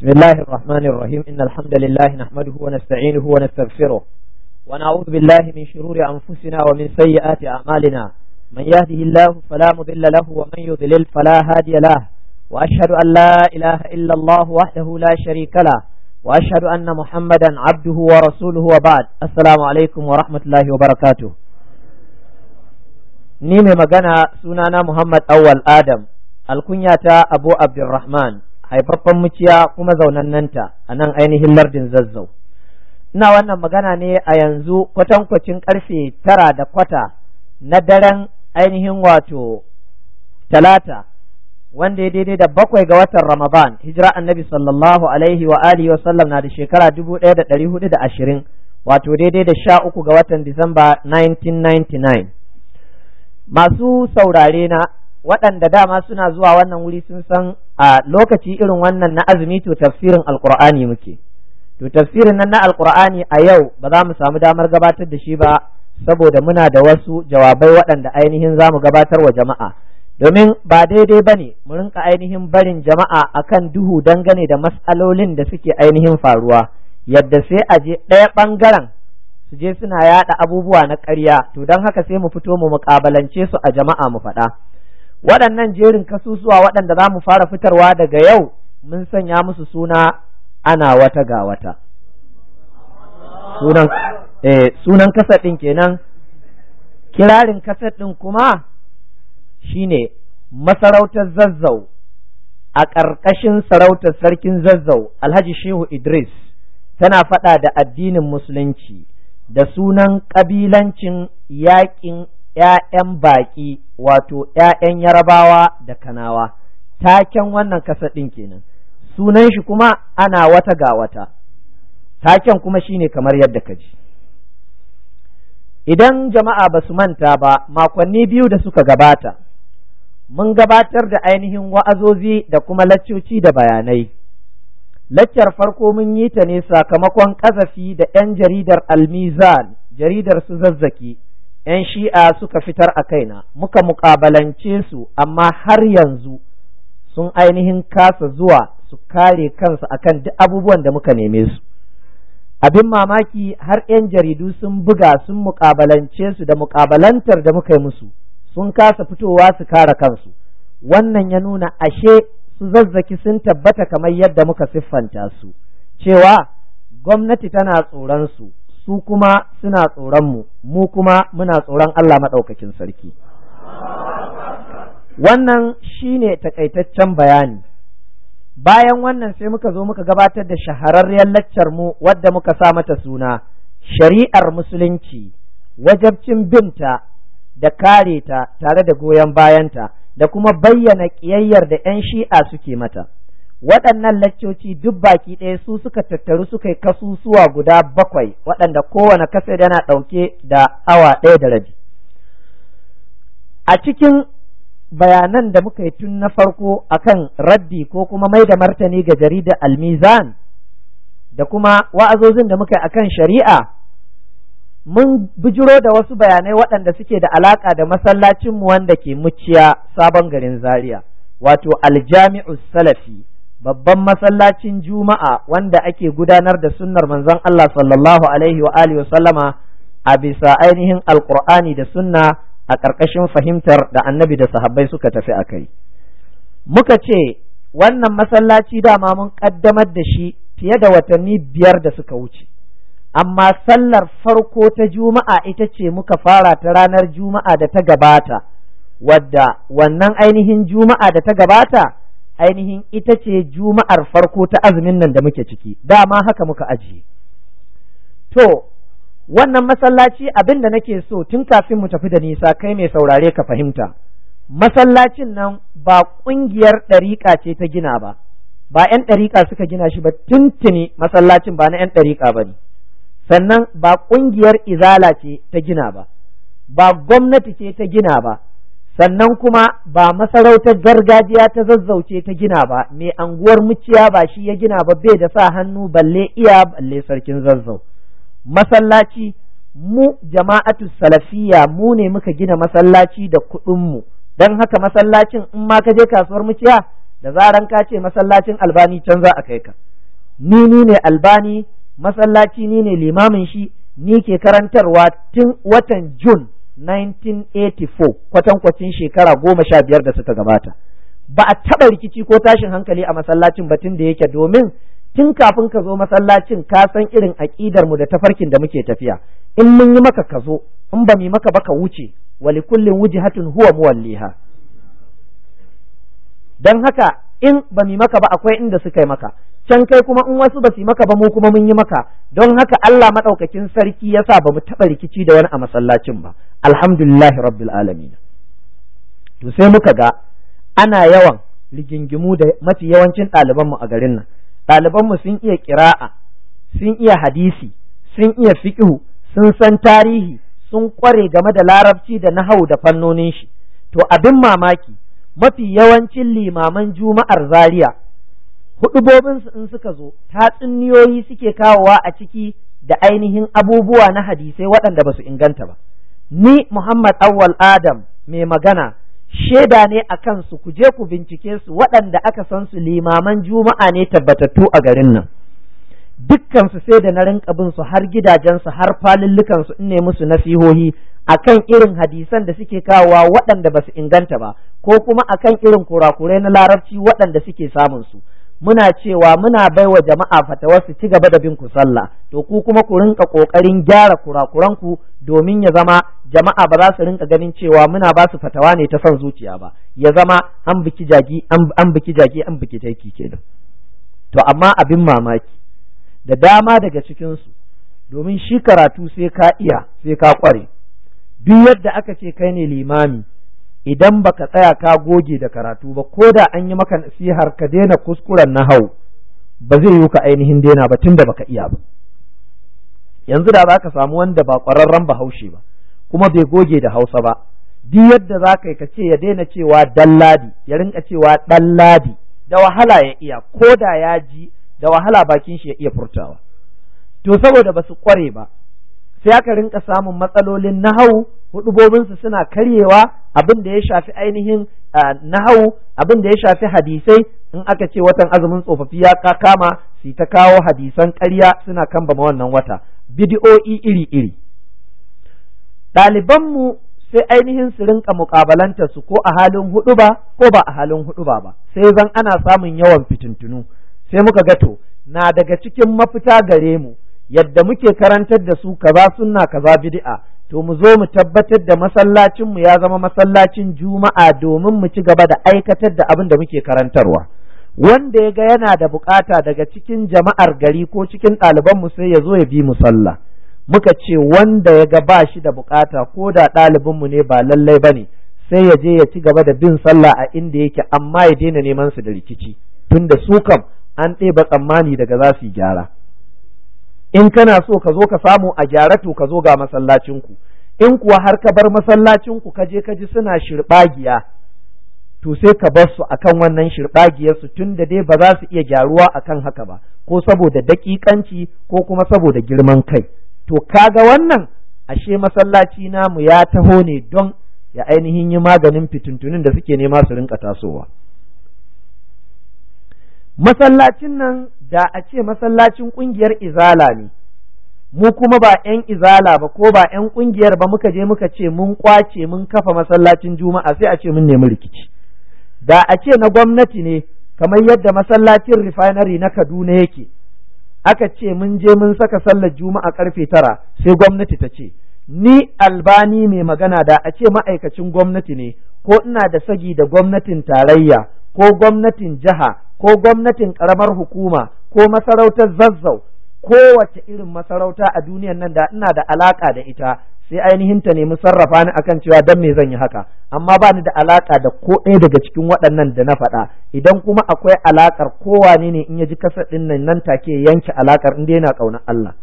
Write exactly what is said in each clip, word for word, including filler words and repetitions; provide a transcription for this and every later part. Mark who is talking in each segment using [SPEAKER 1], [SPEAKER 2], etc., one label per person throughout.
[SPEAKER 1] بسم الله الرحمن الرحيم إن الحمد لله نحمده ونستعينه ونستغفره ونعوذ بالله من شرور أنفسنا ومن سيئات أعمالنا من يهده الله فلا مضل له ومن يضلل فلا هادي له وأشهد أن لا إله إلا الله وحده لا شريك له وأشهد أن محمدا عبده ورسوله وبعد السلام عليكم ورحمة الله وبركاته نيمي مغانا سنانا محمد أول آدم الكنياتا أبو عبد الرحمن haifaffen muciya kuma zaunannanta a nan ainihin lardin zazzau ina wannan magana ne a yanzu kwatankwacin karfe tara da kwata na daren ainihin wato talata wanda ya daidai da bakwai ga watan ramadan hijira annabi sallallahu alaihi wa alihi wa sallam na da shekara dubu ɗaya da ɗari hudu da ashirin wato daidai da sha uku ga watan disamba nineteen ninety-nine masu saurare na waɗanda dama suna zuwa wannan wuri sun san a lokaci irin wannan na azumi to tafsirin alkur'ani muke to tafsirin nan na alkur'ani a yau ba za mu samu damar gabatar da shi ba saboda muna da wasu jawabai waɗanda ainihin za mu gabatar wa jama'a domin ba daidai ba ne mu rinka ainihin barin jama'a akan duhu dangane da matsalolin da suke ainihin faruwa yadda sai a je ɗaya ɓangaren su je suna yaɗa abubuwa na ƙarya to don haka sai mu fito mu muƙabalance su a jama'a mu faɗa waɗannan jerin kasusuwa waɗanda za mu fara fitarwa daga yau mun sanya musu suna ana wata ga wata sunan eh, sunan kasar ɗin kenan kirarin kasar ɗin kuma shine masarautar zazzau a ƙarƙashin sarautar sarkin zazzau Alhaji Shehu Idris tana faɗa da addinin musulunci da sunan ƙabilancin yaƙin ‘ya'yan baƙi wato ‘ya'yan yarabawa da kanawa, taken wannan kasa ɗin kenan, sunan shi kuma ana wata ga wata, taken kuma shine kamar yadda ka ji. Idan jama'a ba su manta ba, makonni biyu da suka gabata, mun gabatar da ainihin wa'azozi da kuma laccoci da bayanai. Laccar farko mun yi ta ne sakamakon ƙazafi da ‘yan jaridar Almizan, jaridar su zazzaki. ‘yan shi'a suka fitar a kaina, muka muƙabalance su, amma har yanzu sun ainihin kasa zuwa su kare kansu akan duk abubuwan da muka neme su. Abin mamaki har ‘yan jaridu sun buga sun muƙabalance su da muƙabalantar da muka yi musu, sun kasa fitowa su kare kansu. Wannan ya nuna ashe su zazzaki sun tabbata kamar yadda muka siffanta su, cewa gwamnati tana tsoron su. su kuma suna tsoronmu, mu kuma muna tsoron Allah maɗaukakin sarki. Wannan shi ne taƙaitaccen bayani. Bayan wannan sai muka zo muka gabatar da shahararriyar laccar mu wadda muka sa mata suna shari'ar musulunci, wajabcin binta da kare ta tare da goyon bayanta da kuma bayyana ƙiyayyar da ‘yan shi'a suke mata. Waɗannan laccoci duk baki ɗaya su suka tattaru suka yi kasusuwa guda bakwai waɗanda kowane kasa yana ɗauke da awa ɗaya da rabi. A cikin bayanan da muka yi tun na farko akan raddi ko kuma mai da martani ga jaridar Almizan da kuma wa'azozin da muka yi akan shari'a, mun bijiro da wasu bayanai waɗanda suke da alaƙa da masallacinmu wanda ke muciya sabon garin Zaria, wato Aljami'u Salafi. Babban masallacin juma'a wanda ake gudanar da sunnar manzon Allah sallallahu alaihi wa alihi wa sallama a bisa ainihin alqur'ani da sunna a ƙarƙashin fahimtar da annabi da sahabbai suka tafi a kai. Muka ce wannan masallaci dama mun ƙaddamar da shi fiye da watanni biyar da suka wuce, amma sallar farko ta juma'a ita ce muka fara ta ranar juma'a da ta gabata, wadda wannan ainihin juma'a da ta gabata ainihin ita ce juma'ar farko ta azumin nan da muke ciki, dama haka muka ajiye. To, wannan masallaci abin da nake so tun kafin mu tafi da nisa kai mai saurare ka fahimta, masallacin nan ba ƙungiyar ɗariƙa ce ta gina ba, ba ‘yan ɗariƙa suka gina shi ba, tuntuni masallacin ba na ‘yan ɗariƙa ba ne, sannan ba ƙungiyar izala ce ta gina ba, ba gwamnati ce ta gina ba, sannan kuma ba masarautar gargajiya ta zazzauce ta gina ba, mai anguwar muciya ba shi ya gina ba, bai da sa hannu balle iya balle sarkin zazzau. Masallaci mu jama'atu salafiyya mu ne muka gina masallaci da kuɗinmu, don haka masallacin in ma ka je kasuwar muciya da zaran ka ce masallacin Albani can za a kai ka, ni ni ne Albani, masallaci ni ne limamin shi, ni ke karantarwa tun watan June nineteen eighty-four, kwatankwacin shekara goma sha biyar da suka gabata. Ba a taɓa rikici ko tashin hankali a masallacin batun da yake, domin tun kafin ka zo masallacin ka san irin aƙidar mu da tafarkin da muke tafiya. In mun yi maka ka zo, in ba mu yi maka ba ka wuce, wa likullin wujhatun huwa muwalliha. Dan haka in ba mu yi maka ba akwai inda suka yi maka, can kai kuma in wasu ba su yi maka ba mu kuma mun yi maka. Don haka Allah madaukakin sarki yasa ba mu taɓa rikici da wani a masallacin ba, alhamdulillahi rabbil alamin. To sai muka ga ana yawan rigingimu da mafi yawancin ɗalibanmu a garin nan. Ɗalibanmu sun iya ƙira'a, sun iya hadisi, sun iya fiqhu, sun san tarihi, sun ƙware game da larabci da nahau da fannonin shi. To abin mamaki, mafi yawancin limaman juma'ar Zaria hudubobinsu in suka zo tatsuniyoyi suke kawowa a ciki da ainihin abubuwa na hadisai waɗanda ba su inganta ba. Ni Muhammad Awwal Adam mai magana shaida ne a kansu, ku je ku bincike su, waɗanda aka san su limaman juma'a ne tabbatattu a garin nan. Dukkansu sai da na rinka bin su har gidajensu har falillukansu in ne musu nasihohi akan irin hadisan da suke kawowa waɗanda ba su inganta ba, ko kuma akan irin kurakurai na larabci waɗanda suke samun su. Muna cewa muna baiwa jama'a fatawar su ci gaba da bin ku sallah, to ku kuma ku rinka kokarin gyara kurakuran ku domin ya zama jama'a ba za su rinka ganin cewa muna ba su fatawa ne ta son zuciya ba, ya zama an biki jagi an biki jagi an biki taiki kenan. To amma abin mamaki da dama daga cikin su, domin shi karatu sai ka iya sai ka kware. Duk yadda aka ce kai ne limami, idan baka tsaya ka goge da karatu ba, ko da an yi maka nasihar ka daina kuskuren nahau, ba zai yi ka ainihin daina ba tunda baka iya ba. Yanzu da za ka samu wanda ba ƙwararren Bahaushe ba kuma bai goge da Hausa ba, duk yadda za ka yi ka ce ya daina cewa dalladi, ya rinka cewa ɗalladi, da wahala ya iya, ko da ya ji da wahala bakin shi ya iya furtawa. To saboda ba su ƙware ba, sai aka rinka samun matsalolin nahau, hudubobinsu suna karyewa, abin da ya shafi ainihin nahau, abin da ya shafi hadisai, in aka ce watan azumin tsofaffi ya kama su ta kawo hadisan ƙarya suna kambama wannan wata, bidi'o'i iri-iri. Ɗalibanmu sai ainihin su rinka muƙabalanta su ko a halin huɗuba ko ba a halin huɗuba ba, sai zan ana samun yawan fitintunu. Sai muka ga to na daga cikin mafita gare mu, yadda muke karantar da su kaza sunna kaza bid'a, to mu zo mu tabbatar da masallacin mu ya zama masallacin juma'a domin mu ci gaba da aikatar da abin da muke karantarwa. Wanda ya ga yana da bukata daga cikin jama'ar gari ko cikin ɗaliban mu sai ya zo ya bi mu sallah. Muka ce wanda ya ga ba shi da bukata ko da ɗalibin mu ne ba lallai bane, sai ya je ya ci gaba da bin sallah a inda yake, amma ya daina neman su da rikici, tunda su kam an ɗeba tsammani daga za su yi gyara. In kana so ka zo ka samu a gyara, to ka zo ga masallacinku. In kuwa har ka bar masallacinku ka je ka ji suna shirɓagiya, to sai ka bar su akan wannan shirɓagiyar su, tun da dai ba za su iya gyaruwa akan haka ba, ko saboda daƙiƙanci ko kuma saboda girman kai. To kaga wannan ashe masallaci namu ya taho ne don ya ainihin yi maganin fitintunin da suke nema su rinka tasowa. Masallacin nan da a ce masallacin ƙungiyar izala ne, mu kuma ba ‘yan izala ba ko ba ‘yan ƙungiyar ba, muka je muka ce mun kwace mun kafa masallacin juma'a, sai a ce mun nemi rikici. Da a ce na gwamnati ne, kamar yadda masallacin refinery na Kaduna yake, aka ce mun je mun saka sallar juma'a karfe tara, sai gwamnati ta ce ni Albani mai magana, da a ce ma'aikacin gwamnati ne, ko ina da sagi da gwamnatin tarayya ko gwamnatin jiha ko gwamnatin ƙaramar hukuma ko masarautar Zazzau, kowace irin masarauta a duniyan nan da ina da alaka da ita, sai ainihin ta nemi sarrafa ni akan cewa dan me zan yi haka, amma ba ni da alaka da ko ɗaya daga cikin waɗannan da na faɗa. Idan kuma akwai alakar, kowane ne in ya ji kasar ɗin nan nan take yanke alakar, in dai yana ƙaunar Allah.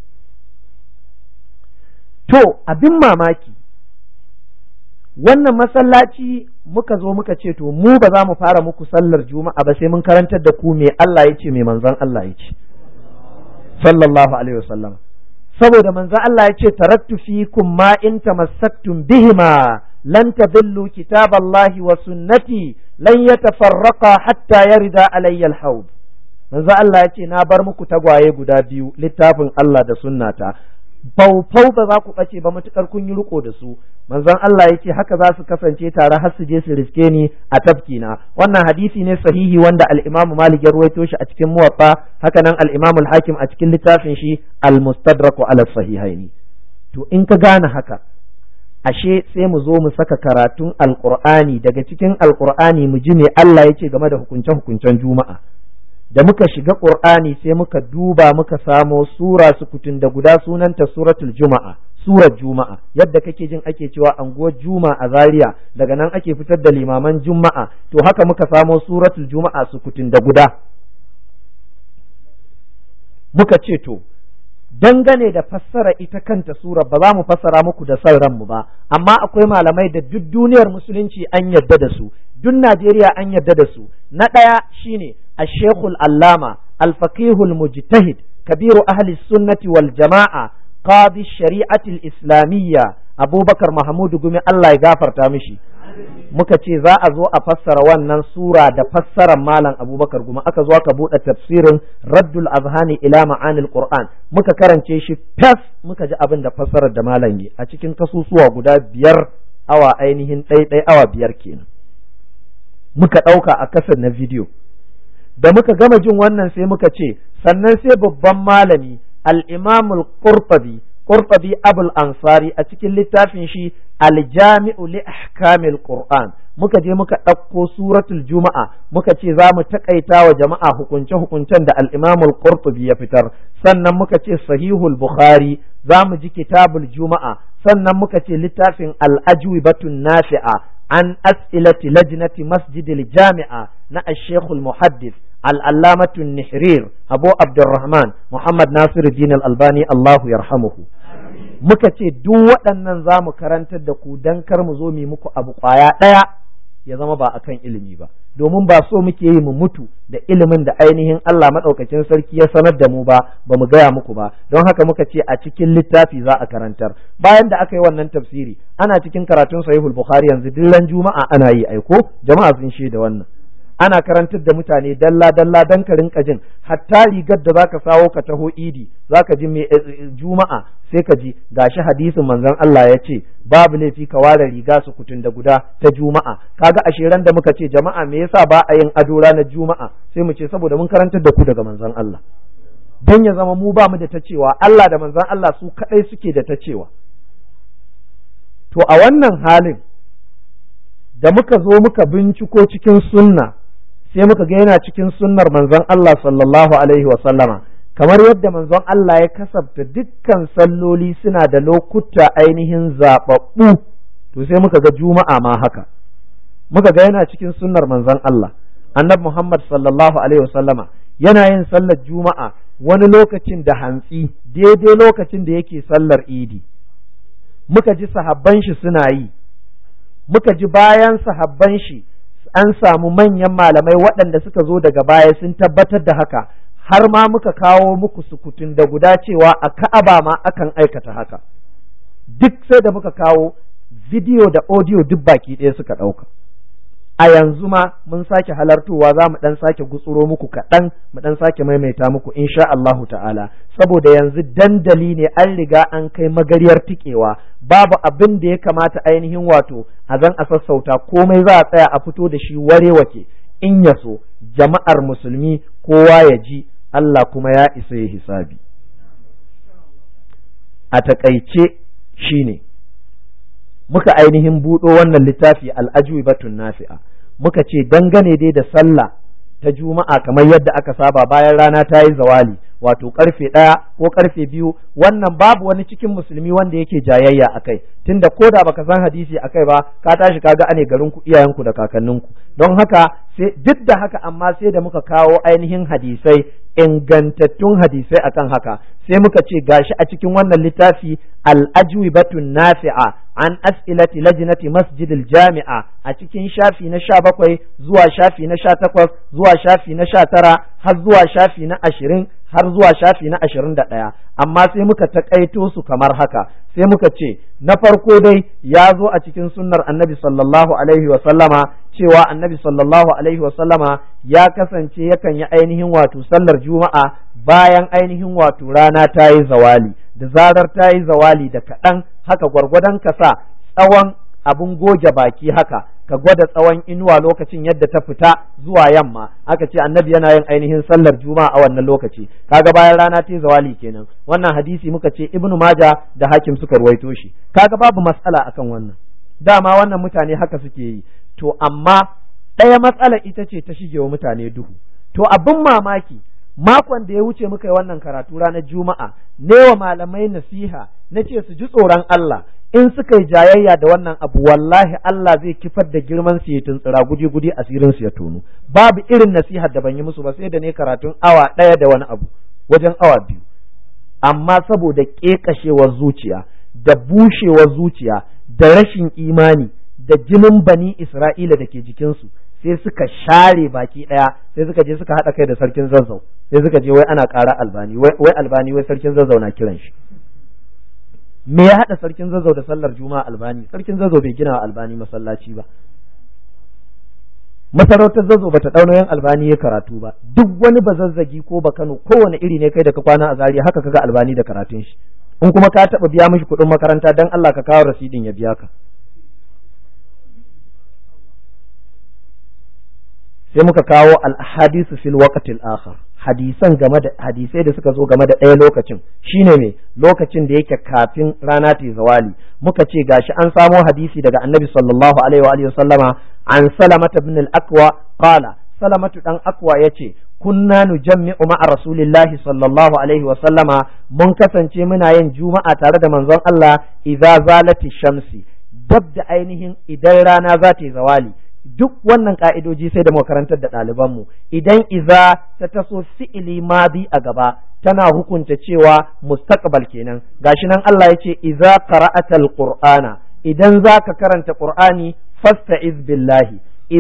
[SPEAKER 1] To abin mamaki, wannan masallaci muka zo muka ce to mu ba za mu fara muku sallar juma'a ba sai mun karantar da ku me Allah ya ce, me manzon Allah ya ce sallallahu alaihi wasallam. Saboda manzon Allah ya ce taraktu fikum ma in tamassaktum bihima lan tadillu kitaballahi wa sunnati lan yatafarraqa hatta yarida alayya al-hawd. manzo Allah ya ce na bar muku tagwaye guda biyu, littafin Allah da sunnata, faufau ba za ku ɓace ba matuƙar kun yi riko da su. Manzon Allah ya ce haka za su kasance tare har su je su riske ni a tafkina. Wannan hadisi ne sahihi wanda al-Imam Malik ya ruwaito shi a cikin Muwatta, haka nan al-Imam al-Hakim a cikin littafin shi al-Mustadrak ala sahihaini. To in ka gane haka, ashe sai mu zo mu saka karatun Alƙur'ani, daga cikin Alƙur'ani mu ji me Allah ya ce game da hukunce-hukuncen Juma'a. Da muka shiga Qur'ani sai muka duba muka samo sura sukutun da guda sunanta suratul Juma'a, surar Juma'a, yadda kake jin ake cewa anguwar Juma'a a Zaria, daga nan ake fitar da limaman Juma'a, to haka muka samo suratul Juma'a sukutun da guda. Muka ce to dangane da fassara ita kanta sura ba za mu fassara muku da san ranmu ba, amma akwai malamai da duk duniyar musulunci an yarda da su, duk Najeriya an yarda da su. Na ɗaya shine الشيخ العلامة الفقيه المجتهد كبير أهل السنة والجماعة قاضي الشريعة الإسلامية أبو بكر محمود قمي الله يغفر تامشي muka ce za a zo a fassara wannan sura da fassarar malam Abubakar Guma, aka zo aka buɗe tafsirin Raddul Azhani ila Ma'anil Qur'an, muka karance shi fas, muka ji abin da fassarar da malam yi a cikin kasusuwa guda biyar, awa ainihin ɗai awa biyar kenan, muka ɗauka a kasar na bidiyo. Da muka gama jin wannan sai muka ce sannan sai babban malami al-Imam al-Qurtubi Qurtubi Abul Ansari a cikin littafin shi Al-Jami'u li Ahkamil Qur'an, muka je muka ɗauko suratul Juma'a, muka ce za mu taƙaita wa jama'a hukunce-hukuncen da al-Imam al-Qurtubi ya fitar. Sannan muka ce Sahihul Bukhari, za mu ji Kitabul Juma'a, sannan muka ce littafin Al-Ajwibatun Nafi'a an as'ilati lajnati Masjidil Jami'a na Ash-Shaykh al-Muhaddith العلامة النحرير أبو عبد الرحمن محمد ناصر الدين الألباني الله يرحمه. muka ce duk waɗannan za mu karantar da ku don kar mu zo mu muku abu ƙwaya ɗaya ya zama ba akan ilimi ba, domin ba so muke yi mu mutu da ilimin da ainihin Allah maɗaukacin sarki ya sanar da mu ba, ba mu gaya muku ba. Don haka muka ce a cikin littafi za a karantar. Bayan da aka yi wannan tafsiri, ana cikin karatun Sahihul Bukhari yanzu dillan Juma'a ana yi aiko, jama'a sun shaida wannan. Ana karantar da mutane dalla dalla dan ka rinka jin hatta rigar da zaka sawo ka taho idi, zaka ji me Juma'a sai ka ji gashi hadisin manzon Allah ya ce babu laifi ka ware riga su kutun da guda ta Juma'a. Kaga ashe ran da muka ce jama'a me yasa ba a yin ado ranar Juma'a, sai mu ce saboda mun karantar da ku daga manzon Allah, dan ya zama mu ba mu da ta cewa, Allah da manzon Allah su kadai suke da ta cewa. To a wannan halin da muka zo muka binciko cikin sunna, sai muka ga yana cikin sunnar manzon Allah sallallahu alaihi wa sallama, kamar yadda manzon Allah ya kasabta dukkan salloli suna da lokuta ainihin zababbu, to sai muka ga Juma'a ma haka. Muka ga yana cikin sunnar manzon Allah Annabi Muhammad sallallahu alaihi wa sallama yana yin sallar Juma'a wani lokacin da hantsi, daidai lokacin da yake sallar Idi. Muka ji sahabban shi suna yi, muka ji bayan sahabban shi an samu manyan malamai waɗanda suka zo daga baya sun tabbatar da haka, har ma muka kawo muku sukutun da guda cewa a Ka'aba ma akan aikata haka. Duk sai da muka kawo video da audio duk baki ɗaya suka ɗauka. A yanzu ma mun sake halartowa za mu ɗan sake gutsuro muku kaɗan, mu ɗan sake maimaita muku insha Allahu ta'ala, saboda yanzu dandali ne an riga an kai magariyar tikewa, babu abin da ya kamata ainihin wato a zan a sassauta, komai za a tsaya a fito da shi ware wake, in ya so jama'ar musulmi kowa ya ji, Allah kuma ya isa ya hisabi. A taƙaice shine muka ainihin buɗo wannan littafi al-ajwibatun nafi'a, muka ce dangane dai da sallah ta Juma'a kamar yadda aka saba bayan rana ta yi zawali, wato karfe ɗaya ko karfe biyu, wannan babu wani cikin musulmi wanda yake jayayya akai, tunda ko da baka san hadisi akai ba, ka tashi kaga ane garin ku, iyayenku da kakanninku. Don haka sai duk da haka amma sai da muka kawo ainihin hadisai, ingantattun hadisai akan haka, sai muka ce gashi a cikin wannan littafi al-ajwibatun nafi'a an as'ilati lajnati masjidil jami'a, a cikin shafi na sha bakwai zuwa shafi na sha takwas zuwa shafi na sha tara har zuwa shafi na ashirin har zuwa shafi na ashirin da ɗaya, amma sai muka taƙaito su kamar haka. Sai muka ce na farko dai ya zo a cikin sunnar annabi sallallahu alaihi wa sallama cewa annabi sallallahu alaihi wa sallama ya kasance yakan yi ainihin wato sallar juma'a bayan ainihin wato rana ta yi zawali, da zarar ta yi zawali da kaɗan haka gwargwadon ka sa tsawon abun goge baki haka ka gwada tsawon inuwa lokacin yadda ta fita zuwa yamma, aka ce annabi yana yin ainihin sallar juma'a a wannan lokaci, kaga bayan rana ta zawali kenan. Wannan hadisi muka ce ibnu maja da hakim suka ruwaito shi, kaga babu matsala akan wannan, dama wannan mutane haka suke yi. To amma ɗaya matsala ita ce ta shige wa mutane duhu. To abin mamaki, makon da ya wuce muka yi wannan karatu ranar juma'a, ne wa malamai nasiha na ce su ji tsoron Allah, in suka yi jayayya da wannan abu wallahi Allah zai kifar da girman su ya tuntsira gudi-gudi asirin su ya tono. Babu irin nasihar da ban yi musu ba, sai da ne karatun awa ɗaya da wani abu wajen awa biyu, amma saboda ƙeƙashewar zuciya da bushewar zuciya da rashin imani da jinin bani Isra'ila da ke jikinsu, sai suka share baki ɗaya, sai suka je suka haɗa kai da sarkin Zazzau, sai suka je wai ana ƙara Albani, wai Albani wai sarkin Zazzau na kiran shi. Me ya haɗa sarkin Zazzau da sallar juma'a Albani? Sarkin Zazzau bai gina wa Albani masallaci ba, masarautar Zazzau bata ɗau nauyin Albani ya karatu ba. Duk wani bazazzagi ko ba Kano kowane iri ne kai da ka kwana a Zaria haka kaga Albani da karatun shi. In kuma ka taɓa biya mishi kuɗin makaranta dan Allah ka kawo rasidin ya biya ka. Sai muka kawo al-hadisu fil waqtil akhar, hadisan game da hadisai da suka zo game da ɗaya lokacin, shine me lokacin da yake kafin rana ta zawali. Muka ce gashi an samo hadisi daga annabi sallallahu alaihi wa alihi wasallama an salamata ibn al-aqwa qala, salamatu dan aqwa yace kunna nujammi'u ma'a rasulillahi sallallahu alaihi wa sallama, mun kasance muna yin juma'a tare da manzon Allah idza zalati shamsi, dab da ainihin idan rana za ta yi zawali. Duk wannan ka'idoji sai da makarantar da ɗalibanmu, idan iza ta taso fi'ili madi a gaba tana hukunta cewa mustaqbal kenan. Gashi nan Allah ya ce iza qara'atal qur'ana, idan zaka karanta qur'ani fasta'iz billahi.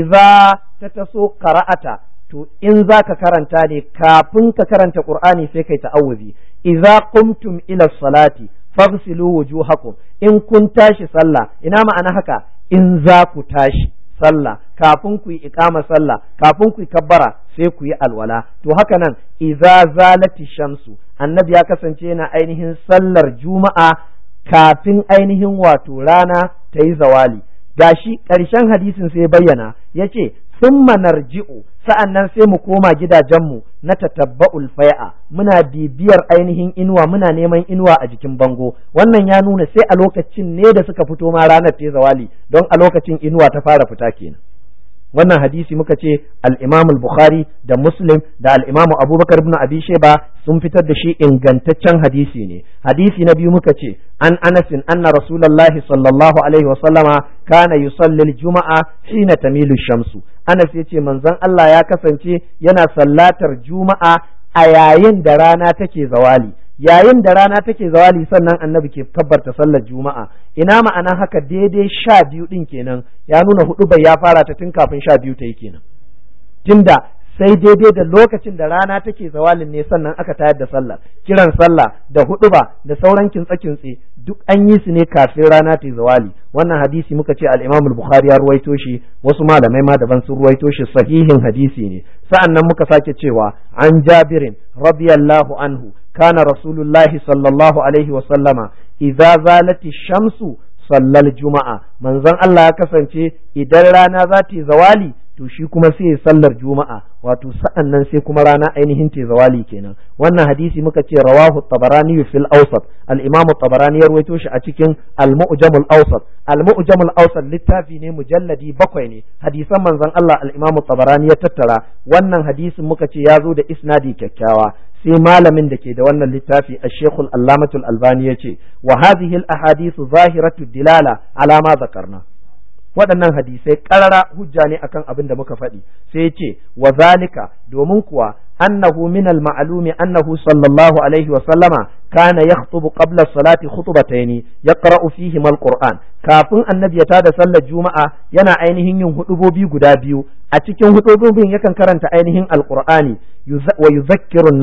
[SPEAKER 1] Iza ta taso qara'ata, to in zaka karanta ne kafin ka karanta qur'ani sai kai ta'awuzi. Iza qumtum ila salati faghsilu wujuhakum, in kun tashi sallah, ina ma'ana haka? In za ku tashi sallah, kafin ku yi iqama sallah, kafin ku yi kabbara sai ku yi alwala. To haka nan idza zalati shamsu, annabi ya kasance yana ainihin sallar juma'a kafin ainihin wato rana ta yi zawali. Gashi ƙarshen hadisin sai bayyana yace summa narji'u, sa'annan sai mu koma gidajenmu na tatabba'ul fai'a, muna bibiyar ainihin inuwa, muna neman inuwa a jikin bango. Wannan ya nuna sai a lokacin ne da suka fito ma ranar ta zawali, don a lokacin inuwa ta fara fita kenan. Wannan hadisi muka ce al-Imam al-Bukhari da Muslim da al-Imam Abubakar ibn Abi Shayba sun fitar da shi ingantaccen hadisi ne. Hadisi na biyu muka ce an Anas anna Rasulullahi sallallahu alaihi wa sallama kana yusalli al-jum'a hina tamilu shamsu. Anas yace manzon Allah ya kasance yana sallatar juma'a a yayin da rana take zawali. Yayin da rana take zawali sannan annabi ke kabbarta sallar juma'a. Ina ma'ana haka? Daidai sha biyu din kenan, ya nuna hudu bai ya fara ta tun kafin sha biyu ta yi kenan, tunda sai daidai da lokacin da rana take zawalin ne sannan aka tayar da sallah. Kiran sallah da huduba da sauran kintsa-kintse duk an yi su ne kafin rana ta zawali. Wannan hadisi muka ce al-Imam al-Bukhari ya ruwaito shi, wasu malamai ma daban sun ruwaito shi, sahihin hadisi ne. Sa'annan muka sake cewa an Jabirin radiyallahu anhu kana rasulullahi sallallahu alaihi wa sallama idza zalati shamsu sallal juma'a, manzon Allah ya kasance idan rana za ta zawali to shi kuma sai sallar juma'a, wato sa'an nan sai kuma rana ainihin ta zawali kenan. Wannan hadisi muka ce rawahu tabarani fil awsat, al-imam tabarani ya rawaito shi a cikin al-mu'jam al-awsat. Al-mu'jam al-awsat littafi ne mujalladi bakwai ne, hadisan manzon Allah al-imam tabarani ya tattara. Wannan hadisin muka ce ya zo da isnadi kyakkyawa. Sai malamin da ke da wannan littafi al-Sheikh al-Allamah al-Albani ya ce wa hadhihi al-ahadithu zahiratu dilala ala ma zakarna. Waɗannan hadisai ƙarara hujja ne akan abin da muka faɗi. Sai ya ce wa zalika, domin kuwa annahu min al-ma'lumi annahu sallallahu alaihi wa sallama kana yakhutubu qabla salati khutbatayn yaqra'u fihi al-Qur'an. Kafin annabi ya tada sallar juma'a yana ainihin yin hudubobi guda biyu, a cikin hudubobin yakan karanta ainihin al-Qur'ani wa yuzakkiru nas,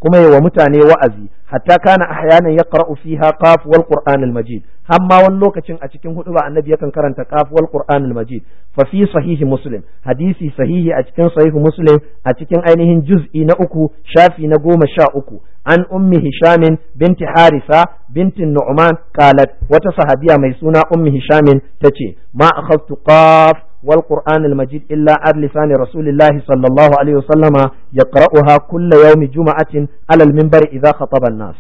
[SPEAKER 1] kuma yawa mutane wa'azi hatta kana ahyanan yaqra'u fiha qaf wal qur'an al majid amma wani lokacin a cikin hudu ba annabi yakan karanta qaf wal qur'an al majid fa fi sahihi muslim hadisi sahihi a cikin sahihi muslim a cikin ainihin juz'i na uku shafi na goma sha uku an ummi hishamin binti harisa binti nu'man qalat wata sahabiya mai suna ummi hishamin tace ma akhadtu qaf wal qur'an al majid illa ad lisan rasulillahi sallallahu alaihi wasallama yaqra'uha kull yawm juma'atin ala al minbar idha khataba an-nas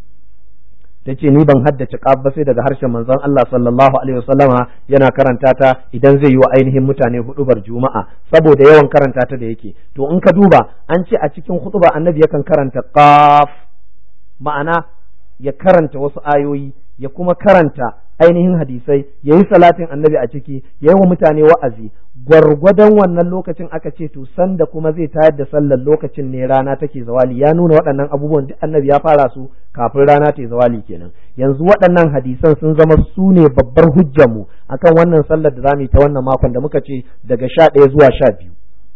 [SPEAKER 1] tace ni ban haddace qaf ba sai daga harshen manzon Allah sallallahu alaihi wasallama yana karanta ta idan zai yi wa ainihin mutane hudubar juma'a saboda yawan karanta ta da yake to in ka duba an ce a cikin hutuba annabi yakan karanta qaf ma'ana ya karanta wasu ayoyi ya kuma karanta ainihin hadisai ya yi salatin annabi a ciki ya yi wa mutane wa'azi gwargwadon wannan lokacin aka ce to sanda kuma zai tayar da sallar lokacin ne rana take zawali ya nuna waɗannan abubuwan duk annabi ya fara su kafin rana ta zawali kenan yanzu waɗannan hadisan sun zama su ne babbar hujjar mu akan wannan sallar da zamu yi ta wannan makon da muka ce daga sha ɗaya zuwa sha biyu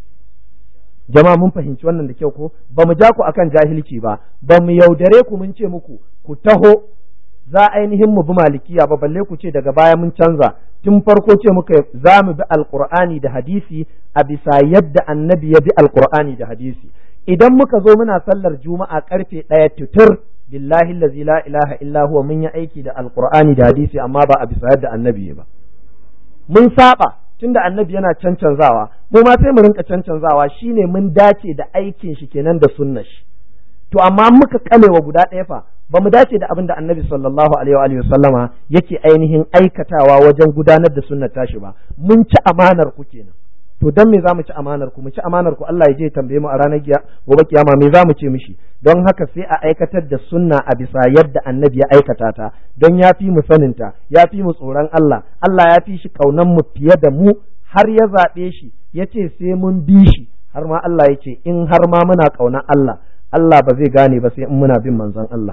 [SPEAKER 1] jama'a mun fahimci wannan da kyau ko ba mu ja ku akan jahilci ba ba mu yaudare ku mun ce muku ku taho za ainihin mu bi malikiya ba balle ku ce daga baya mun canza tun farko ce muka za mu bi alqur'ani da hadisi a bisa yadda annabi ya bi alqur'ani da hadisi idan muka zo muna sallar juma'a karfe ɗaya tutur billahi allazi la ilaha illa huwa mun yi aiki da alqur'ani da hadisi amma ba a bisa yadda annabi ba mun saba tunda annabi yana cancanzawa mu ma sai mu rinka cancanzawa shine mun dace da aikin shi kenan da sunnar shi to amma muka kalewa guda ɗaya fa ba mu dace da abin da annabi sallallahu alaihi wa sallama yake ainihin aikatawa wajen gudanar da sunnar tashi ba mun ci amanar ku kenan to dan me zamu ci amanar ku mu ci amanar ku Allah ya je tambaye mu a ranar gobe kiyama me zamu ce mishi don haka sai a aikatar da sunna a bisa yadda annabi ya aikata ta don ya fi mu saninta ya fi mu tsoron Allah Allah ya fi shi kaunan mu fiye da mu har ya zaɓe shi ya ce sai mun bi shi har ma Allah ya ce in har ma muna kaunan Allah Allah ba zai gane ba sai in muna bin manzon Allah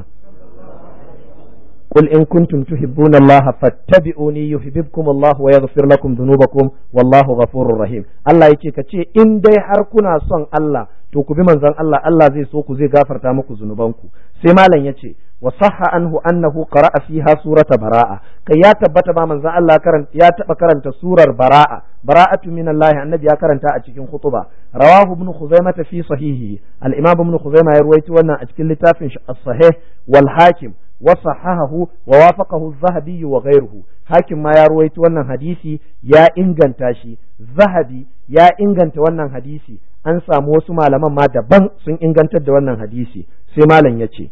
[SPEAKER 1] قل إن كنتم تحبون الله فاتبعوني يحببكم الله ويغفر لكم ذنوبكم والله غفور رحيم Allah yace kace in dai har kuna son Allah to ku bi manzon Allah Allah zai so ku zai gafarta muku zunubanku sai malam yace wa sahha anhu annahu qara'a fiha surata bara'a kai ya tabbata ba manzon Allah karanta ya taba karanta surar bara'a bara'atu min Allah annabi ya karanta a cikin khutuba rawahu ibn khuzaimah fi sahihi al-imam ibn khuzaimah ya ruwaito wannan a cikin littafin shi as-sahih wal hakim وصححه ووافقه الذهبي وغيره حاكم ما يرويت wannan hadisi ya inganta shi zahabi ya inganta wannan hadisi an samu wasu malaman ma daban sun ingantar da wannan hadisi sai malam yace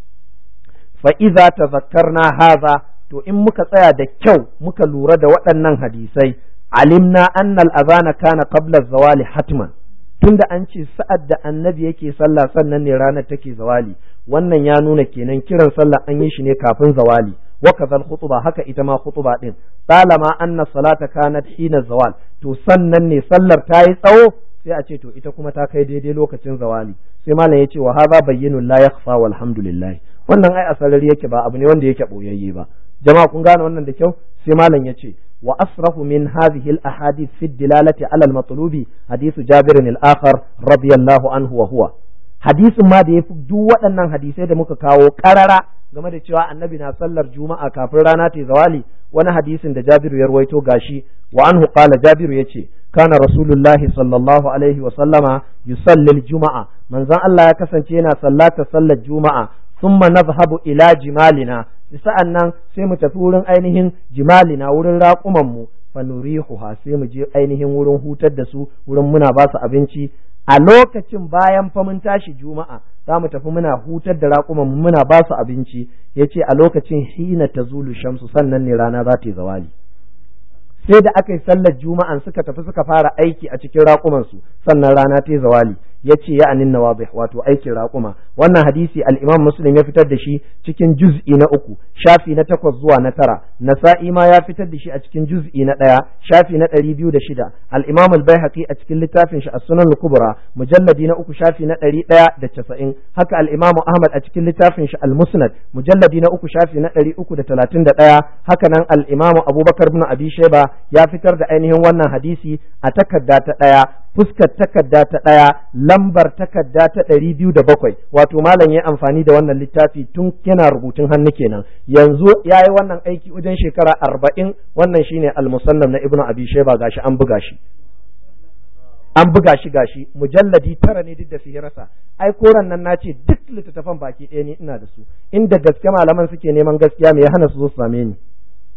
[SPEAKER 1] fa idza tazakkarna hadha to in muka tsaya da kyau muka lura da waɗannan hadisai alimna anna al-adhana kana qabla az-zawali hatman tunda an ce sa'ad da annabi yake sallah sannan ne ranar take zawali wannan ya nuna kenan kiran sallah an yi shi ne kafin zawali wa kadhal khutba haka ita ma khutba din talama anna salata kanat hina zawal to sannan ne sallar ta yi tsawo sai a ce to ita kuma ta kai daidai lokacin zawali sai malam ya ce wa hadha bayyinun la yakhfa walhamdulillah wannan ai asarari yake ba abu ne wanda yake boyayye ba jama'a kun gane wannan da kyau sai malam ya ce وأصرف من هذه الأحاديث في الدلالة على المطلوب حديث جابر الآخر رضي الله عنه وهو حديث ما da yafi duk waɗannan hadisai da muka kawo ƙarara game da cewa annabi na sallar juma'a kafin rana ta zawali wani hadisin da Jabiru ya rawaito gashi wa anhu qala Jabiru yace kana rasulullahi sallallahu alaihi wa sallama yusalli al-juma'a manzon Allah ya kasance yana sallata sallar juma'a thumma nadhhabu ila jimalina sa'an nan sai mu tafi wurin ainihin jimalina wurin raƙuman mu fa nurihuha sai mu je ainihin wurin hutar da su wurin muna ba su abinci a lokacin bayan fa mun tashi juma'a za mu tafi muna hutar da raƙuman mu muna ba su abinci yace a lokacin hina tazulu shamsu sannan ne rana za ta yi zawali sai da aka yi sallar juma'an suka tafi suka fara aiki a cikin raƙuman su sannan rana ta yi zawali yace ya anin nawadih wato aikin raƙuma wannan hadisi al-Imam Muslim ya fitar da shi cikin juz'i na uku shafi na takwas zuwa na tara Nasa'i ma ya fitar da shi a cikin juz'i na ɗaya shafi na ɗari biyu da shida al-Imam al-Baihaqi a cikin littafin shi as-Sunan al-Kubra mujalladi na uku shafi na ɗari ɗaya da casa'in haka al-Imam Ahmad a cikin littafin shi al-Musnad mujalladi na uku shafi na ɗari uku da talatin da ɗaya haka nan al-Imam Abubakar ibn Abi Shayba ya fitar da ainihin wannan hadisi a takarda ta ɗaya fuskar takarda ta ɗaya lambar takarda ta ɗari biyu da bakwai wato malam ya amfani da wannan littafi tun yana rubutun hannu kenan yanzu ya yi wannan aiki wajen shekara arba'in wannan shine al-musannaf na ibnu abi shayba gashi an buga shi an buga shi gashi mujalladi tara ne duk da sihirarsa ai koran nan nace duk littattafan baki ɗaya ne ina da su inda gaske malaman suke neman gaskiya me ya hana su zo su same ni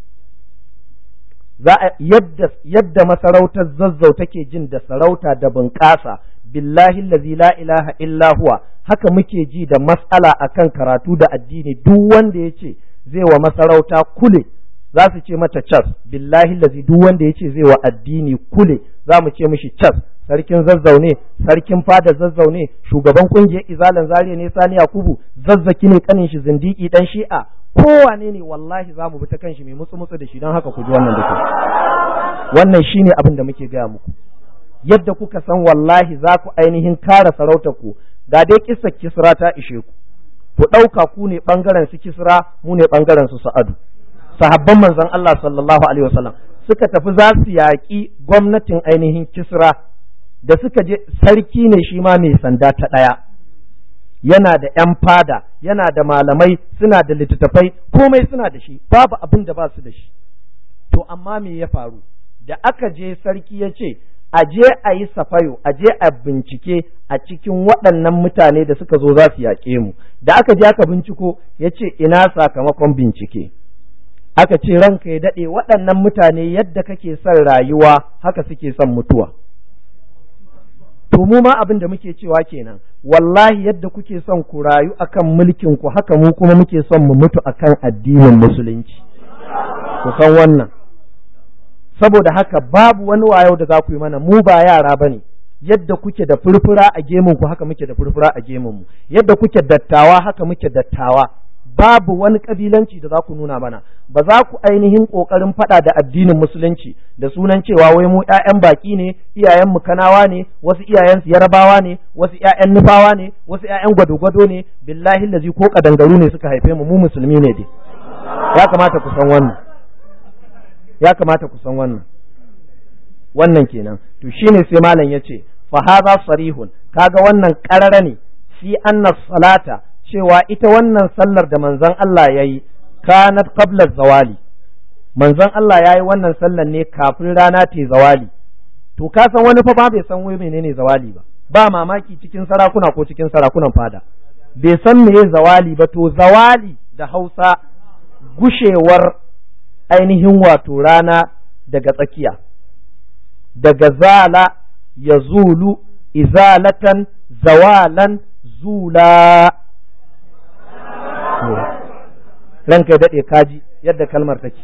[SPEAKER 1] za a yadda yadda masarautar zazzau take jin da sarauta da bunƙasa billahi allazi la ilaha illa huwa haka muke ji da mas'ala akan karatu da addini duk wanda yace zai wa masarauta kule za su ce mata cas billahi allazi duk wanda yace zai wa addini kule za mu ce mishi cas sarkin zazzau ne sarkin fada zazzau ne shugaban kungiyar izalan zariya ne sani yakubu zazzaki ne kanin shi zindiki dan shi'a kowane ne wallahi za mu bi ta kanshi mai mutsu mutsu da shi don haka ku ji wannan da wannan shine abin da muke gaya muku yadda kuka san wallahi za ku ainihin kare sarautar ku ga dai kissa kisra ta ishe ku ku ɗauka ku ne ɓangaren su kisra mu ne ɓangaren su sa'adu sahabban manzon Allah sallallahu alaihi wasallam suka tafi za su yaƙi gwamnatin ainihin kisra da suka je sarki ne shi ma mai sanda ta ɗaya yana da ‘yan fada yana da malamai suna da littattafai komai suna da shi babu abin da ba su da shi to amma me ya faru da aka je sarki ya ce a je a yi safayo a je a bincike a cikin waɗannan mutane da suka zo za su yaƙe mu da aka je aka binciko ya ce ina sakamakon bincike aka ce ranka ya daɗe waɗannan mutane yadda kake son rayuwa haka suke son mutuwa to mu ma abin da muke cewa kenan wallahi yadda kuke son ku rayu akan mulkin ku haka mu kuma muke son mu mutu akan addinin musulunci ku san wannan saboda haka babu wani wayo da za ku yi mana mu ba yara bane yadda kuke da furfura a gemun ku haka muke da furfura a gemun mu yadda kuke dattawa haka muke dattawa babu wani kabilanci da za ku nuna mana ba za ku ainihin kokarin fada da addinin musulunci da sunan cewa wai mu ƴaƴan baki ne iyayen mu kanawa ne wasu iyayen su yarabawa ne wasu ƴaƴan nufawa ne wasu ƴaƴan gwado-gwado ne billahi allazi ko kadangaru ne suka haife mu mu musulmi ne dai ya kamata ku san wannan ya kamata ku san wannan wannan kenan to shine sai malam yace fa hadha sarihun kaga wannan qarara ne fi anna salata cewa ita wannan sallar da manzon Allah ya yi kanat qabla zawali manzon Allah ya yi wannan sallar ne kafin rana ta zawali to ka san wani fa ba bai san wai menene zawali ba ba mamaki cikin sarakuna ko cikin sarakunan fada bai san meye zawali ba to zawali da Hausa gushewar ainihin wato rana daga tsakiya daga zala ya zulu izalatan zawalan zula ranka ya daɗe kaji yadda kalmar take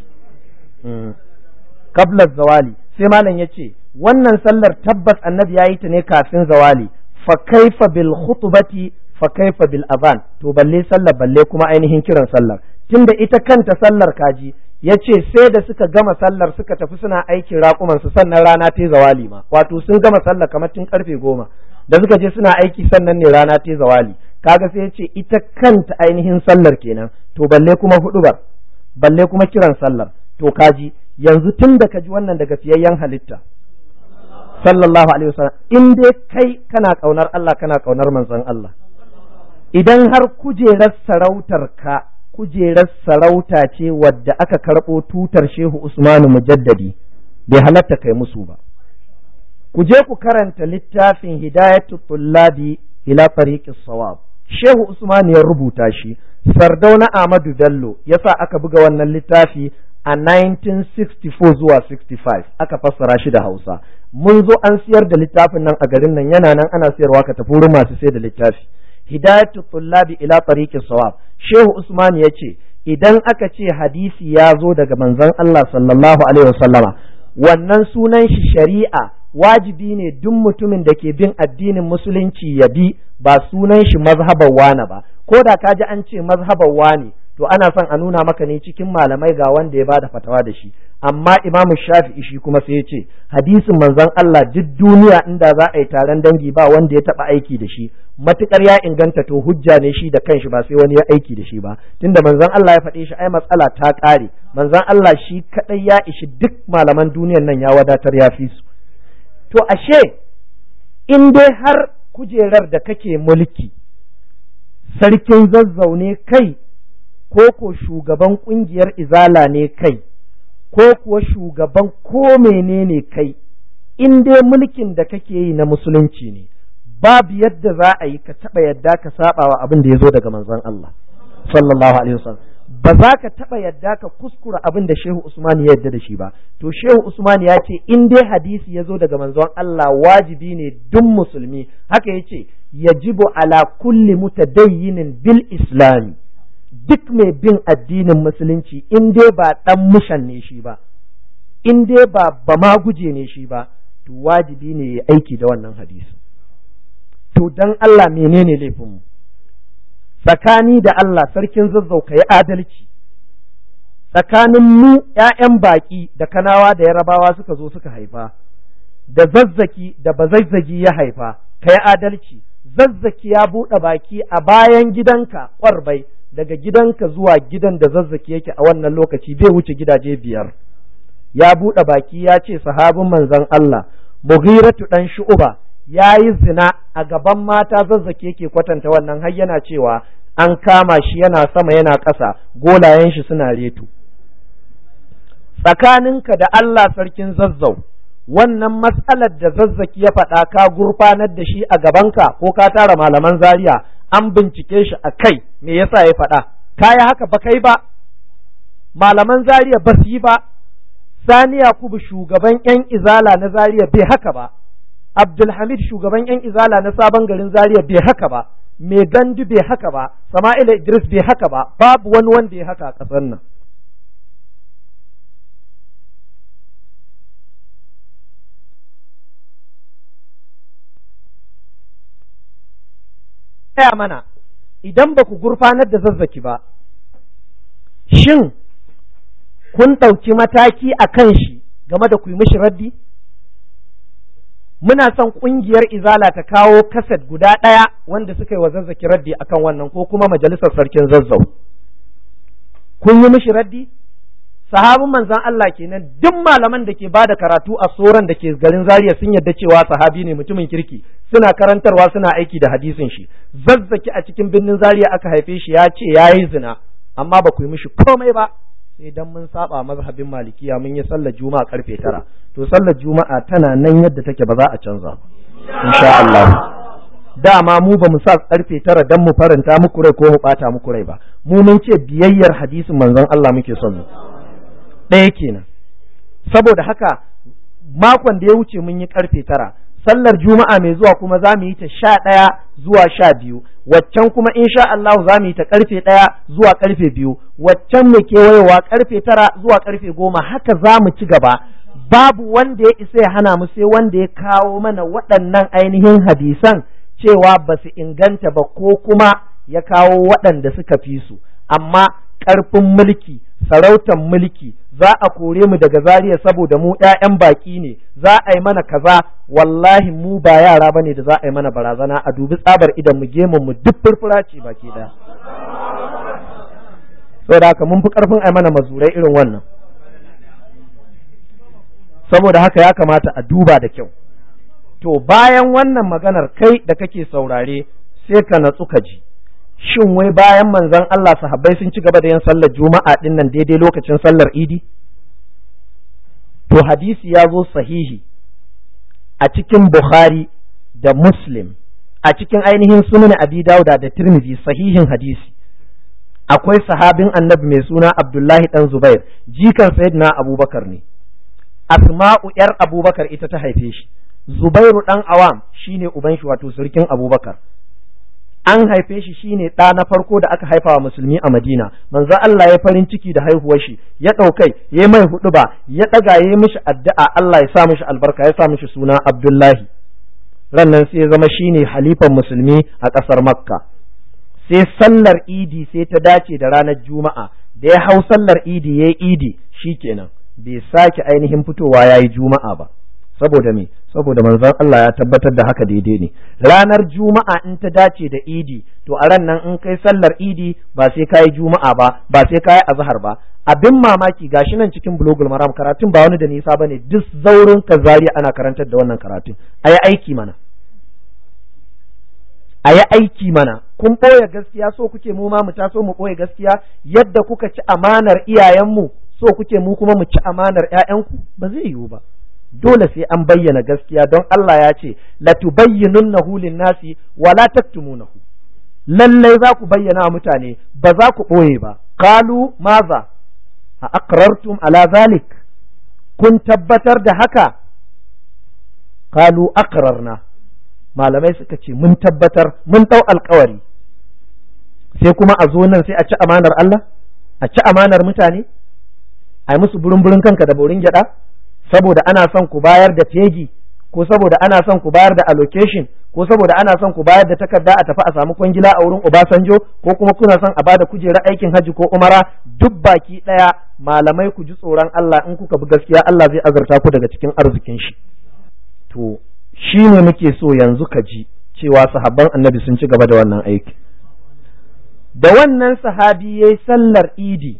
[SPEAKER 1] kabla zawali sai malam ya ce wannan sallar tabbas annabi ya yi ta ne kafin zawali fa kaifa bil khutbati fa kaifa bil adhan to balle sallar balle kuma ainihin kiran sallar tunda ita kanta sallar kaji ya ce sai da suka gama sallar suka tafi suna aikin raƙuman su sannan rana ta zawali ma wato sun gama sallar kamar tun karfe goma da suka je suna aiki sannan ne rana ta zawali kaga sai ya ce ita kanta ainihin sallar kenan to balle kuma hudubar balle kuma kiran sallar to kaji yanzu tun da kaji wannan daga fiyayyen halitta sallallahu alaihi wasallam in dai kai kana kaunar Allah kana kaunar manzon Allah idan har kujerar sarautar ka kujerar sarauta ce wadda aka karɓo tutar Shehu Usmanu Mujaddadi bai halatta kai musu ba ku je ku karanta littafin Hidayatul Tullabi ila tariqis sawab Shehu Usman ya rubuta shi Sardauna Ahmadu Bello yasa aka buga wannan littafi a nineteen sixty-four zuwa sixty-five aka fassara shi da Hausa mun zo an siyar da littafin nan a garin nan yana nan ana siyarwa ka tafi wurin masu sayar da littafi Hidayatu Tullabi ila tariqis sawab Shehu Usman ya ce idan aka ce hadisi ya zo daga manzon Allah sallallahu alaihi wasallama wannan sunan shi shari'a wajibi ne duk mutumin da ke bin addinin musulunci ya bi ba sunan shi mazhaban wane ba ko da ka ji an ce mazhaban wane to ana son a nuna maka ne cikin malamai ga wanda ya bada fatawa da shi amma Imam Shafi'i shi kuma sai ya ce hadisin manzon Allah duk duniya inda za a yi taron dangi ba wanda ya taba aiki da shi matukar ya inganta to hujja ne shi da kanshi ba sai wani ya aiki da shi ba tunda manzon Allah ya faɗe shi ai matsala ta ƙare manzon Allah shi kadai ya ishi duk malaman duniyar nan ya wadatar ya fi su to ashe in dai har kujerar da kake mulki sarkin Zazzau ne kai, ko ko shugaban ƙungiyar izala ne kai, ko kuwa shugaban ko menene kai, in dai mulkin da kake yi na musulunci ne, babu yadda za a yi ka taɓa yadda ka saba wa abin da ya zo daga manzon Allah sallallahu alaihi wasallam. Ba za ka taɓa yadda ka kuskura abin da Shehu Usman ya yadda da shi ba. To Shehu Usman ya ce in dai hadisi ya zo daga manzon Allah wajibi ne duk musulmi, haka ya ce yajibu ala kulli mutadayyinin bil islami, duk mai bin addinin musulunci in dai ba ɗan mushan ne shi ba, in dai ba ba ma guje ne shi ba, to wajibi ne ya aiki da wannan hadisi. To dan Allah menene laifinmu? Tsakani da Allah sarkin Zazzau ka yi adalci, tsakanin mu ‘ya'yan baƙi da Kanawa da Yarabawa suka zo suka haifa, da Zazzaki da Bazazzagi ya haifa, ka yi adalci. Zazzaki ya buɗe baki a bayan gidanka ƙwarbai, daga gidanka zuwa gidan da Zazzaki yake a wannan lokaci bai wuce gidaje biyar. Ya buɗe baki ya ce sahabin manzon Allah Mughiratu ɗan Shu'uba ya yi zina a gaban mata. Zazzaki yake kwatanta wannan, har yana cewa an kama shi yana sama yana ƙasa, golayen shi suna reto. Tsakaninka da Allah sarkin Zazzau, wannan matsalar da Zazzaki ya faɗa ka gurfanar da shi a gabanka ko ka tara malaman Zaria an bincike shi a kai, me yasa ya faɗa? Kaya haka ba kai ba, malaman Zaria ba su yi ba, Sani Yakubu shugaban ‘yan izala na Zaria bai haka ba, Abdulhamid shugaban ‘yan izala na sabon garin Zaria bai haka ba, mai gandu bai haka ba, Sama'ila Idris bai haka ba, babu wani wanda ya haka a ƙasar nan. Taya mana, idan ba ku gurfanar da Zazzaki ba, shin kun ɗauki mataki a kan shi game da ku yi mishi raddi? Muna son ƙungiyar Izala ta kawo kaset guda ɗaya wanda suka yi wa Zazzaki raddi akan wannan, ko kuma majalisar sarkin Zazzau. Kun yi mishi raddi? Sahabin manzon Allah kenan, duk malaman da ke bada karatu a soran da ke garin Zaria sun yarda cewa sahabi ne, mutumin kirki, suna karantarwa suna aiki da hadisin shi. Zazzaki a cikin birnin Zaria aka haife shi, ya ce yayi zina, amma ba ku yi mishi komai ba, sai dan mun saba mazhabin Malikiya mun yi sallar Juma'a karfe tara. To sallar Juma'a tana nan yadda take, ba za a canza ba insha Allah. Dama mu ba mu sa karfe tara dan mu faranta muku rai ko mu bata muku rai ba, mu mun ce biyayyar hadisin manzon Allah muke son mu. Ɗaya kenan. Saboda haka makon da ya wuce mun yi karfe tara, sallar Juma'a mai zuwa kuma za mu yi ta sha ɗaya zuwa sha biyu, waccan kuma insha Allah za mu yi ta karfe ɗaya zuwa karfe biyu, waccan mai kewayewa karfe tara zuwa karfe goma. Haka za mu ci gaba, babu wanda ya isa ya hana mu sai wanda ya kawo mana waɗannan ainihin hadisan cewa ba su inganta ba, ko kuma ya kawo waɗanda suka fi su. Amma ƙarfin mulki, sarautar mulki, za a kore mu daga Zaria saboda mu ƴaƴan baƙi ne, za a yi mana kaza, wallahi mu ba yara bane da za a yi mana barazana. A dubi tsabar idan mu gemun mu duk furfura ce baki ɗaya. Saboda haka mun fi ƙarfin a yi mana mazurai irin wannan. Saboda haka ya kamata a duba da kyau. To bayan wannan maganar, kai da kake saurare sai ka natsu ka ji, shin wai bayan manzon Allah sahabbai sun ci gaba da yin sallar Juma'a din nan daidai lokacin sallar Idi? To hadisi ya zo sahihi a cikin Bukhari da Muslim, a cikin ainihin sunan Abi Dawuda da Tirmidhi, sahihin hadisi. Akwai sahabin Annabi mai suna Abdullahi dan Zubair, jikan Sayyidina Abubakar ne. Asma'u yar Abubakar ita ta haife shi. Zubairu dan Awam shine uban shi, wato surkin Abubakar. An haife shi shine ɗa na farko da aka haifa wa musulmi a Madina. Manzo Allah ya farin ciki da haihuwar shi, ya ɗaukai, ya mai huɗuba, ya ɗaga, ya mishi addu'a, Allah ya sa mishi albarka, ya sa mishi suna Abdullahi. Rannan sai ya zama shine halifan musulmi a ƙasar Makka. Sai sallar Idi sai ta dace da ranar Juma'a, da ya hau sallar Idi yayi Idi, shikenan bai sake ainihin fitowa yayi Juma'a ba. Saboda me? Saboda manzon Allah ya tabbatar da haka daidai ne. Ranar Juma'a in ta dace da Idi, to a ran nan in kai sallar Idi ba sai kai Juma'a ba, ba sai kai azhar ba. Abin mamaki gashi nan cikin Bulugul Maram, karatun ba wani da nisa bane, duk zaurin Kazari ana karantar da wannan karatun. Ayi aiki mana. a yi aiki mana. Kun ɓoye gaskiya so kuke mu ma mu taso mu ɓoye gaskiya yadda kuka ci amanar iyayenmu so kuke mu kuma mu ci amanar ƴaƴanku? Ba zai yiwu ba. Dole sai an bayyana gaskiya don Allah ya ce latubayyinunnahu lin-nasi wa la taktumunahu. Lallai za ku bayyana mutane ba za ku ɓoye ba. Qalu maza a aqrartum ala zalik, kun tabbatar da haka? Qalu aqrarna, malamai suka ce mun tabbatar, mun ɗau alkawari. Sai kuma a zo nan sai a ci amanar Allah, a ci amanar mutane, a yi musu burin-burin kanka da borin gyaɗa, saboda ana son ku bayar da fegi, ko saboda ana son ku bayar da allocation, ko saboda ana son ku bayar da takarda a tafi a samu kwangila a wurin Obasanjo, ko kuma kuna son a bada kujerar aikin hajji ko umara. Duk baki ɗaya malamai ku ji tsoron Allah, in kuka bi gaskiya Allah zai azurta ku daga cikin arzikin shi. To shi ne muke so yanzu ka ji cewa sahabban annabi sun ci gaba da wannan aiki. Da wannan sahabi ya yi sallar idi,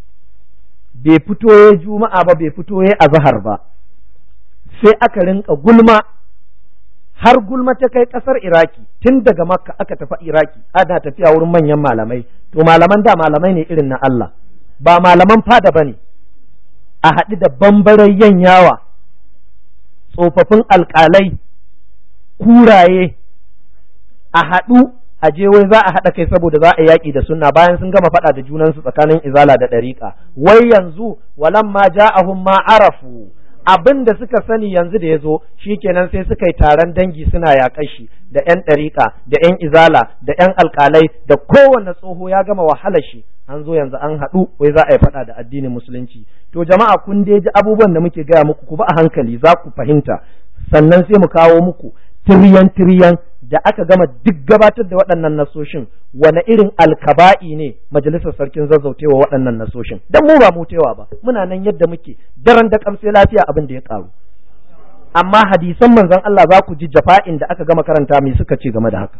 [SPEAKER 1] bai fito ya juma'a ba, bai fito ya azhar ba, sai aka rinka gulma, har gulma ta kai ƙasar Iraki. Tun daga Makka aka tafi Iraki, ana tafiya wurin manyan malamai. To malaman da malamai ne irin na Allah, ba malaman fada ba ne, a haɗu da bambarayyan yawa, tsofaffin alƙalai, kuraye, a haɗu a je wai za a haɗa kai saboda za a yaƙi da sunna, bayan sun gama faɗa da junansu tsakanin izala da ɗariƙa. Wai yanzu walam ma ja'ahum ma arafu, abin da suka sani yanzu da ya zo shikenan sai suka yi taron dangi suna yaƙar shi, da ƴan ɗariƙa da ƴan izala da ƴan alƙalai, da kowanne tsoho ya gama wahalar shi, an zo yanzu an haɗu wai za a yi faɗa da addinin musulunci. To jama'a kun dai ji abubuwan da muke gaya muku, ku ba a hankali za ku fahimta, sannan sai mu kawo muku tiriyan tiriyan da aka gama duk gabatar da waɗannan nasoshin, wane irin alkaba'i ne majalisar sarkin zazzautewa waɗannan nasoshin. Dan mu ba mu tewa ba, muna nan yadda muke daren da kamsai lafiya abin da ya karu. Amma hadisan manzon Allah za ku ji jafa'in da aka gama karanta mai suka ce game da haka.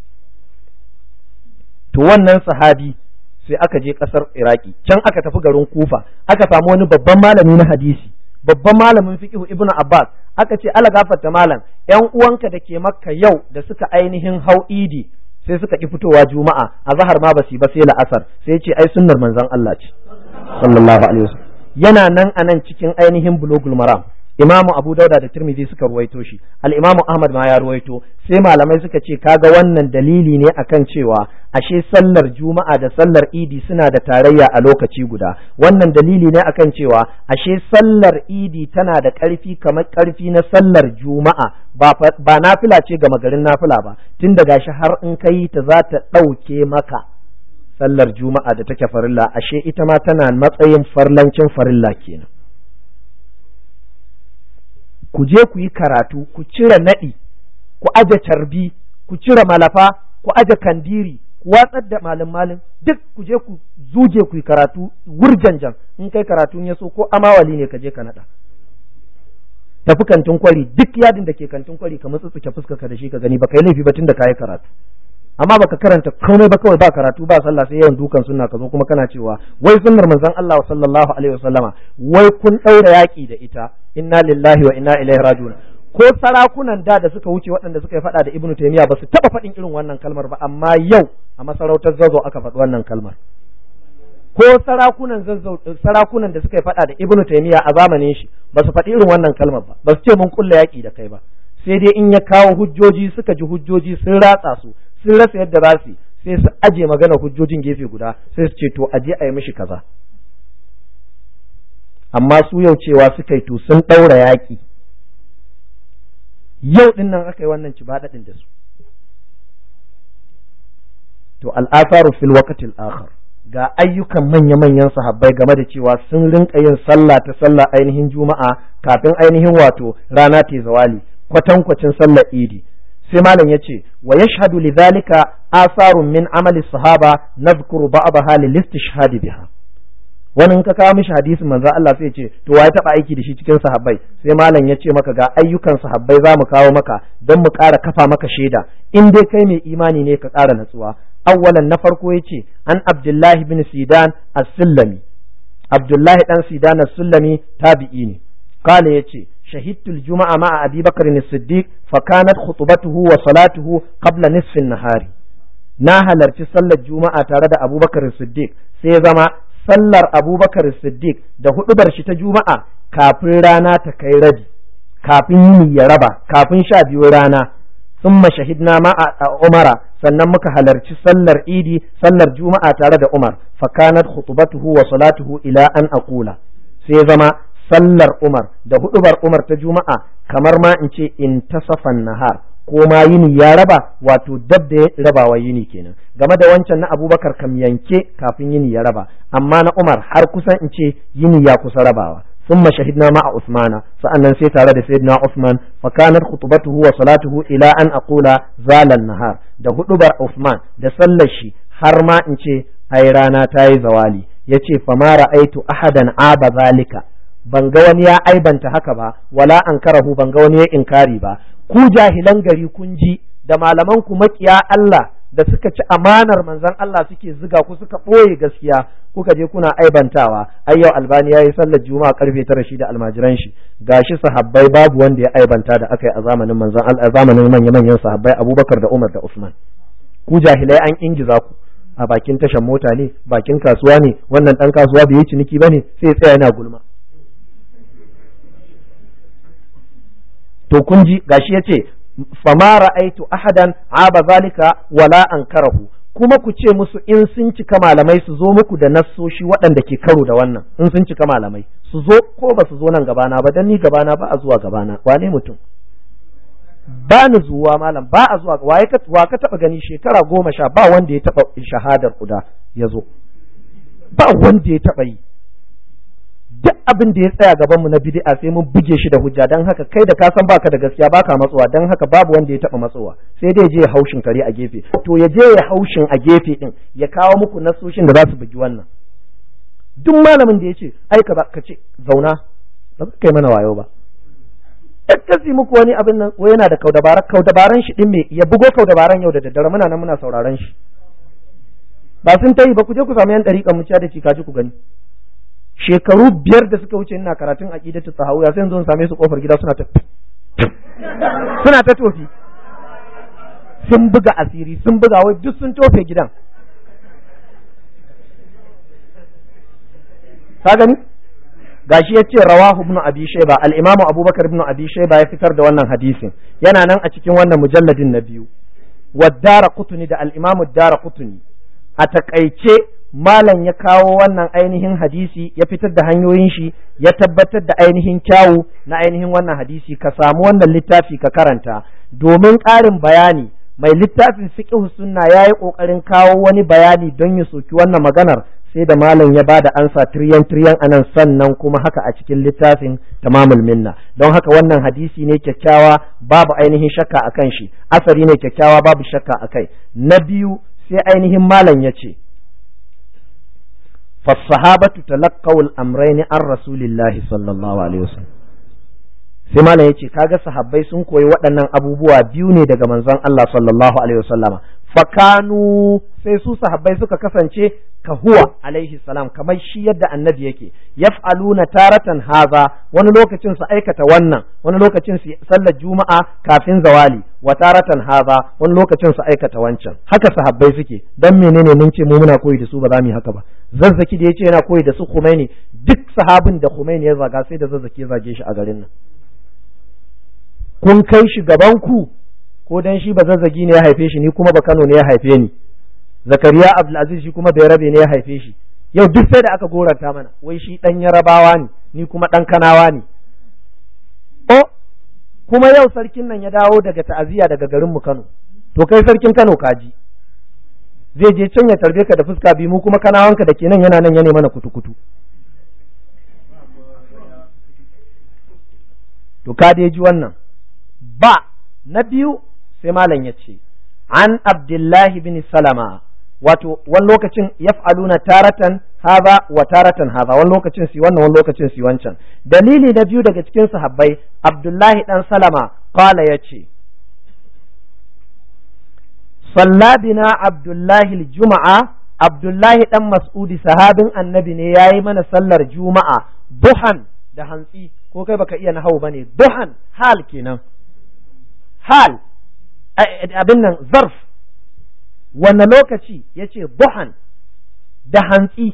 [SPEAKER 1] To wannan sahabi sai aka je ƙasar Iraki, can aka tafi garin Kufa, aka samu wani babban malami na hadisi, babban malamin fiqh Ibn Abbas, aka ce ala gafarta malam, ƴan uwanka da ke Makka yau da suka ainihin hau idi sai suka ki fitowa juma'a, a zahar ma basu ba sai la'asar, sai ya ce ai sunnar manzon Allah ce sallallahu alaihi wasallam. Yana nan anan cikin ainihin bulugul maram, Imamu Abu Dauda da Tirmidhi suka ruwaito shi, al-Imamu Ahmad ma ya ruwaito. Sai malamai suka ce kaga wannan dalili ne akan cewa ashe sallar juma'a da sallar idi suna da tarayya a lokaci guda. Wannan dalili ne akan cewa ashe sallar idi tana da ƙarfi kamar ƙarfi na sallar juma'a, ba ba nafila ce ga magarin nafila ba, tun da gashi har in kai ta za ta ɗauke maka sallar juma'a da take farilla, ashe ita ma tana matsayin farlancin farilla kenan. Ku je ku yi karatu, ku cire naɗi, ku aje carbi, ku cire malafa, ku aje kandiri, ku watsar da malin malin, duk ku je ku zuje ku yi karatu wurjanjan. In kai karatu ya so ko amawali ne ka je ka naɗa. Tafi kantin kwari, duk yadin da ke kantin kwari ka mutsutsuke fuska ka da shi ka gani, ba kai laifi ba tun da ka yi karatu. Amma baka karanta komai ba, kawai ba karatu ba sallah sai yawan dukan sunna, ka zo kuma kana cewa wai sunnar manzon Allah sallallahu alaihi wasallama wai kun daura yaki da ita. Inna lillahi wa inna ilaihi raji'un. Ko sarakunan da da suka wuce waɗanda suka yi faɗa da Ibn Taymiyyah ba su taɓa faɗin irin wannan kalmar ba, amma yau a masarautar Zazzau aka faɗi wannan kalmar. Ko sarakunan Zazzau, sarakunan da suka yi faɗa da Ibn Taymiyyah a zamanin shi ba su faɗi irin wannan kalmar ba, ba su ce mun kulla yaki da kai ba, sai dai in ya kawo hujjoji suka ji hujjoji sun ratsa su, sun rasa yadda za su, sai su aje magana hujjojin gefe guda, sai su ce to aje a yi mishi kaza. Amma su yau cewa suka yi to sun ɗaura yaƙi, yau ɗin nan aka yi wannan cibaɗaɗin da su. To al'asaru fil waqtil akhar, ga ayyukan manya-manyan sahabbai game da cewa sun rinka yin sallah ta sallah ainihin juma'a kafin ainihin wato rana ta zawali, kwatankwacin sallar idi. Sai malam ya ce wa yashhadu lidhalika asarun min amali sahaba nadhkuru ba'daha lil istishhad biha. Wani in ka kawo mishi hadisin manzo Allah sai ya ce to waye taba aiki da shi cikin sahabbai, sai malam ya ce maka ga ayyukan sahabbai za mu kawo maka don mu ƙara kafa maka shaida, in dai kai mai imani ne ka ƙara natsuwa. Awwalan na farko yace an Abdullahi bin Sidan as-Sullami, Abdullahi dan Sidan as-Sullami tabi'i ne. Kale yace shahidtul juma'a ma'a Abi Bakr as-Siddiq fa kanat khutbatuhu wa salatuhu qabla nisfi an-nahari na halarci sallar juma'a tare da Abubakar as-Siddiq sai zama sallar Abubakar as-Siddiq da hudubar shi ta juma'a kafin rana ta kai rabi kafin yini ya raba kafin sha biyu rana ثم شهدنا مع عمر sannan muka halarci sallar idi sallar juma'a tare da Umar fa kanat khutbatuhu wa salatuhu ila an aqula sai zama sallar Umar da hudubar Umar ta juma'a kamar ma in ce in tasafan nahar ko ma yini ya raba wato dab da rabawa yini kenan game da wancan na Abubakar kam yanke kafin yini ya raba amma na Umar har kusan in ce yini ya kusa rabawa ثم شهدنا مع عثمان فأنا نسيت على سيدنا عثمان فكانت خطبته وصلاته إلى أن أقول زال النهار ده هدبر عثمان ده صلشي حرما انشي أيرانا تاي زوالي يتي فما رأيت أحدا عاب ذلك بنغوان يا أيبا تهكبا ولا أنكره بنغوان يا إنكاري با ku jahilan gari kun ji da malaman ku makiya Allah da suka ci amanar manzon Allah suke ziga ku suka ɓoye gaskiya kuka je kuna aibantawa ai yau Albani yayi sallar juma'a karfe tara shi da almajiran shi gashi sahabbai babu wanda ya aibanta da aka yi a zamanin manzon Allah a zamanin manyan manyan sahabbai Abubakar da Umar da Usman ku jahilai an ingiza ku a bakin tashan mota ne bakin kasuwa ne wannan dan kasuwa bai yi ciniki bane sai tsaya yana gulma to kun ji gashi yace fama ra'aitu ahadan aba zalika wala ankarahu kuma ku ce musu in sun cika malamai su zo muku da nassoshi waɗanda ke karo da wannan in sun cika malamai su zo ko ba su zo nan gabana ba dan ni gabana ba a zuwa gabana wane mutum ba ni zuwa malam ba a zuwa waye ka wa ka taba gani shekara goma sha ba wanda ya taba shahadar kuda ya zo ba wanda ya taba yi duk abin da ya tsaya gaban mu na bid'a sai mun buge shi da hujja dan haka kai da ka san baka da gaskiya baka matsuwa dan haka babu wanda ya taba matsuwa sai dai je haushin kare a gefe to ya je ya haushin a gefe din ya kawo muku nasoshin da za su bugi wannan duk malamin da yace ai ka ka ce zauna ba kai mana wayo ba kasi muku wani abin nan wai yana da kaudabaran kaudabaran shi din me ya bugo kaudabaran yau da daddare muna nan muna sauraron shi ba sun tayi ba ku je ku samu yan dariƙan mu ciya da ci kaji ku gani shekaru biyar da suka wuce ina karatun aqidatu tahawiyya sai yanzu same su kofar gida suna ta suna ta tofi sun buga asiri sun buga wai duk sun tofe gidan ka gani gashi yace rawahu ibn abi shayba al-imamu abubakar ibn abi shayba ya fitar da wannan hadisin yana nan a cikin wannan mujalladin na biyu wa daraqutni da al-imamu daraqutni a takaice malam ya kawo wannan ainihin hadisi ya fitar da hanyoyin shi ya tabbatar da ainihin kyawu na ainihin wannan hadisi ka samu wannan littafi ka karanta domin ƙarin bayani mai littafin fiqh sunna yayi kokarin kawo wani bayani don ya soki wannan maganar sai da malam ya bada ansa tiryan tiryan anan sannan kuma haka a cikin littafin tamamul minna don haka wannan hadisi ne kyakkyawa babu ainihin shakka akan shi asari ne kyakkyawa babu shakka akai na biyu sai ainihin malam ya ce فالصحابة تلقوا الأمرين عن رسول الله صلى الله عليه وسلم sai malam yace kaga sahabbai sun koyi waɗannan abubuwa biyu ne daga manzon Allah sallallahu alaihi wasallama fakanu sai su sahabbai suka kasance ka huwa alaihi salam kamar shi yadda annabi yake yaf'aluna taratan haza wani lokacin su aikata wannan wani lokacin su sallar juma'a kafin zawali wa taratan haza wani lokacin su aikata wancan haka sahabbai suke dan menene mun ce mu muna koyi da su ba za mu yi haka ba zazzaki da yace yana koyi da su Khomeini duk sahabin da Khomeini ya zaga sai da zazzaki ya zage shi a garin nan kun kai shi gaban ku ko dan shi ba zazzagi ne ya haife shi ni kuma ba Kano ne ya haife ni Zakariya Abdulaziz shi kuma Bayarabe ne ya haife shi yau duk sai da aka goranta mana wai shi dan Yarabawa ne ni kuma dan Kanawa ne o kuma yau sarkin nan ya dawo daga ta'aziyya daga garin mu Kano to kai sarkin Kano kaji zai je can ya tarbe ka da fuska bi mu kuma Kanawanka da kenan yana nan ya ne mana kutu-kutu to ka dai ji wannan ba na biyu sai malam ya ce an Abdullahi bin Salama wato wani lokacin yaf'aluna taratan haza wa taratan haza wani lokacin si wannan wani lokacin si wancan dalili na biyu daga cikin sahabbai Abdullahi dan Salama qala yace sallabina Abdullahi al-Juma'a Abdullahi dan Mas'udi sahabin annabi ne yayi mana sallar Juma'a duhan da hantsi ko kai baka iya nahawu bane duhan hal kenan hal abin nan zarf wanne lokaci yace duhan da hantsi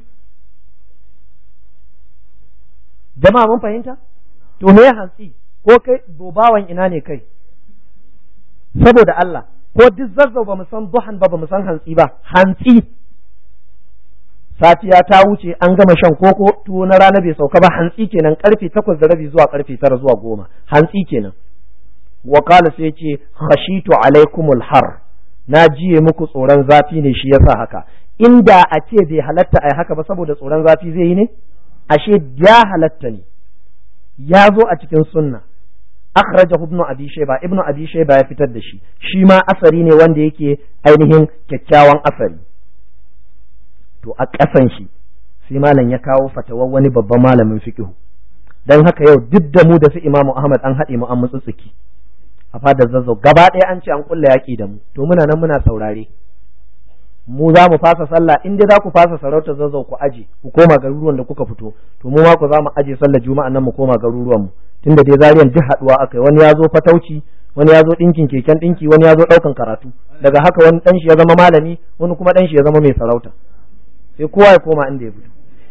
[SPEAKER 1] jama'a mun fahimta to me hantsi ko kai bobawan ina ne kai saboda Allah ko duk zazzau ba mu san duhan ba ba mu san hantsi ba hantsi safiya ta wuce an gama shan koko tuwo na rana bai sauka ba hantsi kenan karfe takwas da rabi zuwa karfe tara zuwa goma hantsi kenan wa qala sai ce khashitu alaikumul har na jiye muku tsoron zafi ne shi yasa haka inda a ce bai halatta ai haka ba saboda tsoron zafi zai yi ne ashe ya halatta ne ya zo a cikin sunna akhrajahu ibnu abi shayba ibnu abi shayba ya fitar da shi shi ma asari ne wanda yake ainihin kyakkyawan asari to a ƙasan shi sai malam ya kawo fatawar wani babban malamin fiqh dan haka yau duk da mu da su Imam Ahmad an haɗe mu an mutsutsuki a fadar zazzau gaba ɗaya an ce an kulla yaƙi da mu to muna nan muna saurare mu za mu fasa sallah in dai za ku fasa sarautar zazzau ku aje ku koma garuruwan da kuka fito to mu ma ku za mu aje sallar juma'a nan mu koma garuruwan mu tunda dai zariyan duk haduwa akai wani ya zo fatauci wani ya zo dinkin keken dinki wani ya zo daukan karatu daga haka wani dan shi ya zama malami wani kuma dan shi ya zama mai sarauta sai kowa ya koma inda ya fito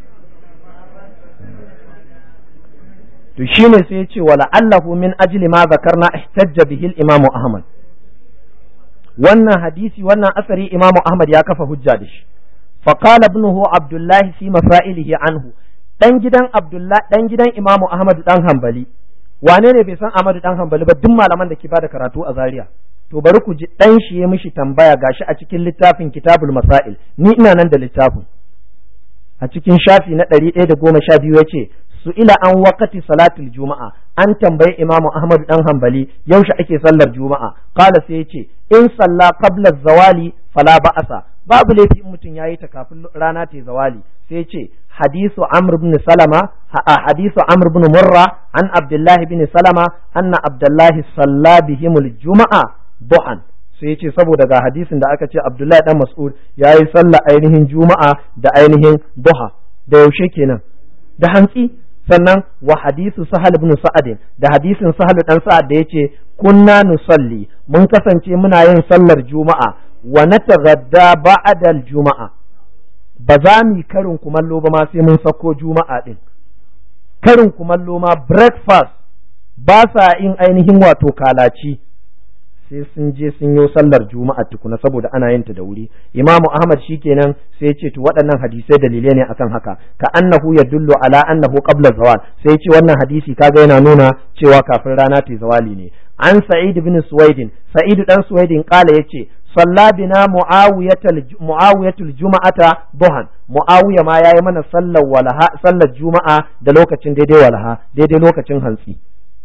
[SPEAKER 1] to shine sai ya ce wala allahu min ajli ma zakarna ihtajja bihi al-imam ahmad wannan hadisi wannan asari imamu ahmad ya kafa hujja da shi fa qala ibnuhu abdullahi fi masailihi anhu dan gidan abdullahi dan gidan imamu ahmad dan hanbali wane ne bai san ahmad dan hanbali ba duk malaman da ke bada karatu a zaria to bari ku ji dan shi ya mishi tambaya gashi a cikin littafin kitabul masail ni ina nan da littafin a cikin shafi na ɗari ɗaya da goma sha biyu yace su'ila an waqati salatul juma'a an tambayi imamu ahmad dan hanbali yaushe ake sallar juma'a qala sai yace in salla qabla zawali fala ba'asa babu laifi in mutum yayi ta kafin rana ta zawali sai yace hadisu amr ibn salama hadisu amr ibn murra an abdullah ibn salama anna abdullah salla bihimul juma'a duhan sai yace saboda ga hadisin da aka ce abdullah dan mas'ud yayi sallar ainihin juma'a da ainihin duha da yaushe kenan da hantsi sannan wa hadisu sahal ibn sa'ad da hadisin sahal dan sa'ad da yace kunna nusalli mun kasance muna yin sallar juma'a wa nataghadda ba'da al-juma'a ba za mu karin kumallo ba ma sai mun sako juma'a din karin kumallo ma breakfast ba sa yin ainihin wato kalaci sai sun je sun yi sallar juma'a tukuna saboda ana yin ta da wuri imamu ahmad shikenan sai ya ce to waɗannan hadisai dalilai ne akan haka ka annahu yadullu ala annahu qabla zawal sai ya ce wannan hadisi kaga yana nuna cewa kafin rana ta zawali ne an sa'id ibn suwaidin sa'id dan suwaidin kala yace salla bina muawiyatul muawiyatul juma'ata duhan muawiya ma yayi mana sallar walaha sallar juma'a da lokacin daidai walaha daidai lokacin hantsi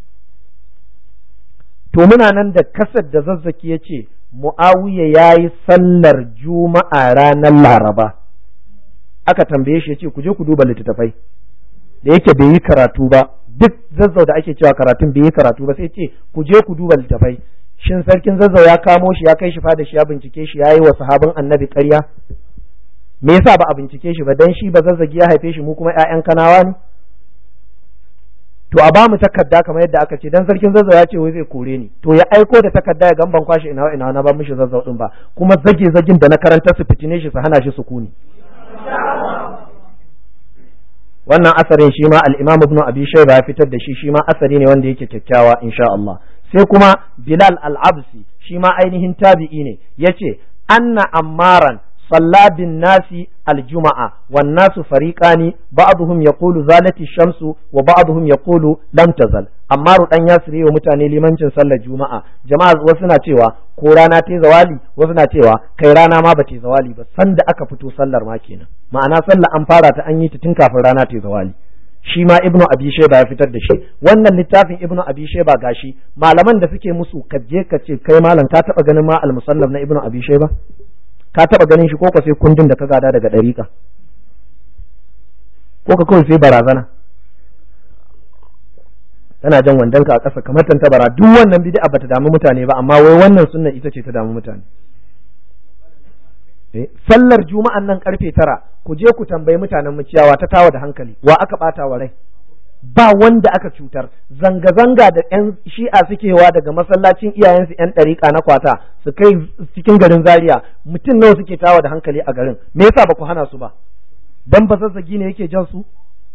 [SPEAKER 1] to muna nan da kasar da zazzaki ya ce mu'awiya ya yi sallar juma'a ranar laraba aka tambaye shi ya ce ku je ku duba littattafai da yake bai yi karatu ba duk zazzau da ake cewa karatun bai yi karatu ba sai ce ku je ku duba littattafai shin sarkin zazzau ya kamo shi ya kai shi fada shi ya bincike shi ya yi wa sahabin annabi ƙarya me yasa ba a bincike shi ba dan shi ba zazzagi ya haife shi mu kuma ƴaƴan kanawa ne to a ba mu takarda kamar yadda aka ce dan sarkin zazzau ya ce wai zai kore ni to ya aiko da takarda ya gamban kwashe ina ina na ba mishi zazzau din ba kuma zage zagin da na karanta su fitine shi su hana shi sukuni wannan asarin shi ma al-Imam Ibn Abi Shayba ya fitar da shi shi ma asari ne wanda yake kyakkyawa insha Allah sai kuma Bilal al-Absi shi ma ainihin tabi'i ne yace anna ammaran صلى بالناس الجمعة والناس فريقان بعضهم يقول زالت الشمس وبعضهم يقول لم تزل Ammaru dan Yasiri wa mutane limancin sallar Juma'a jama'a wasu na cewa ko rana ta zawali wasu na cewa kai rana ma ba ta zawali ba sanda aka fito sallar ma kenan ma'ana sallar an fara ta an yi ta tun kafin rana ta zawali shi ma Ibnu Abi Shayba ya fitar da shi wannan littafin Ibnu Abi Shayba gashi malaman da suke musu kaje ka ce kai malam ka taba ganin ma al-musannaf na Ibnu Abi Shayba ka taba ganin shi ko ka sai kundin da ka gada daga dariƙa ko ka kawai sai barazana tana jan wandonka a ƙasa kamar tantabara duk wannan bid'a bata damu mutane ba amma wai wannan sunna ita ce ta damu mutane eh sallar juma'an nan karfe tara ku je ku tambayi mutanen muciyawa ta tawo da hankali wa aka bata wa rai ba wanda aka cutar. Zanga-zanga da ƴan shi'a suke wa daga masallacin iyayensu ƴan ɗariƙa na kwata su kai cikin garin Zaria, mutum nawa suke tawa da hankali a garin, me yasa ba ku hana su ba? Dan ba zazzagi ne yake jan su?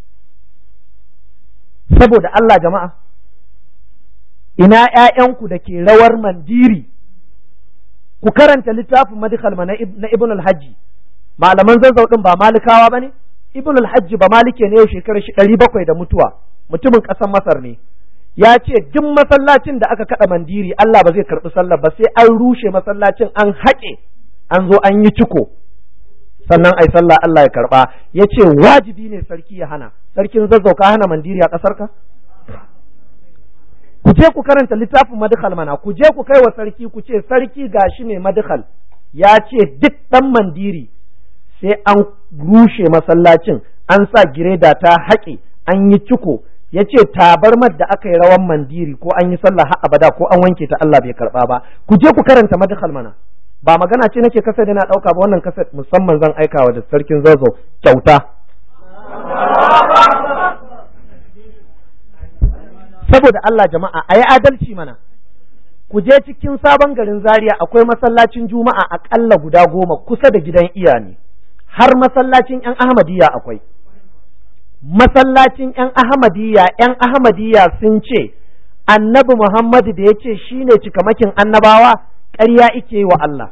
[SPEAKER 1] Saboda Allah jama'a, ina ƴaƴanku da ke rawar mandiri? Ku karanta littafin Madkhal na Ibn al-Hajji. Malaman Zazzau din ba Malikawa bane? Ibn al-Hajji ba Malike ne, shekarar shi ɗari bakwai da mutuwa, mutumin ƙasar Masar ne. Ya ce duk masallacin da aka kada mandiri Allah ba zai karɓi sallar ba sai an rushe masallacin, an haƙe, an zo an yi ciko, sannan ai sallah Allah ya karɓa. Ya ce wajibi ne sarki ya hana. Sarkin Zazzau ka hana mandiri a ƙasar ka? Ku je ku karanta littafin Madkhal mana, ku je ku kai wa sarki ku ce sarki gashi ne Madkhal ya ce duk ɗan mandiri sai an rushe masallacin, an sa gireda ta haƙe, an yi ciko. Ya ce tabarmar da aka yi rawan mandiri ko an yi sallah har abada ko an wanke ta Allah bai karɓa ba. Ku je ku karanta Madkhal mana. Ba magana ce nake kasa da na ɗauka ba, wannan kasa musamman zan aikawa da sarkin Zazzau kyauta. Saboda Allah jama'a a yi adalci mana. Ku je cikin sabon garin Zaria akwai masallacin Juma'a aƙalla guda goma kusa da gidan iya ne, har masallacin ‘yan Ahmadiyya akwai. Masallacin ‘yan Ahmadiyya, ‘yan Ahmadiyya sun ce annabi Muhammadu da ya ce shi ne cikamakin annabawa ƙarya ike wa Allah.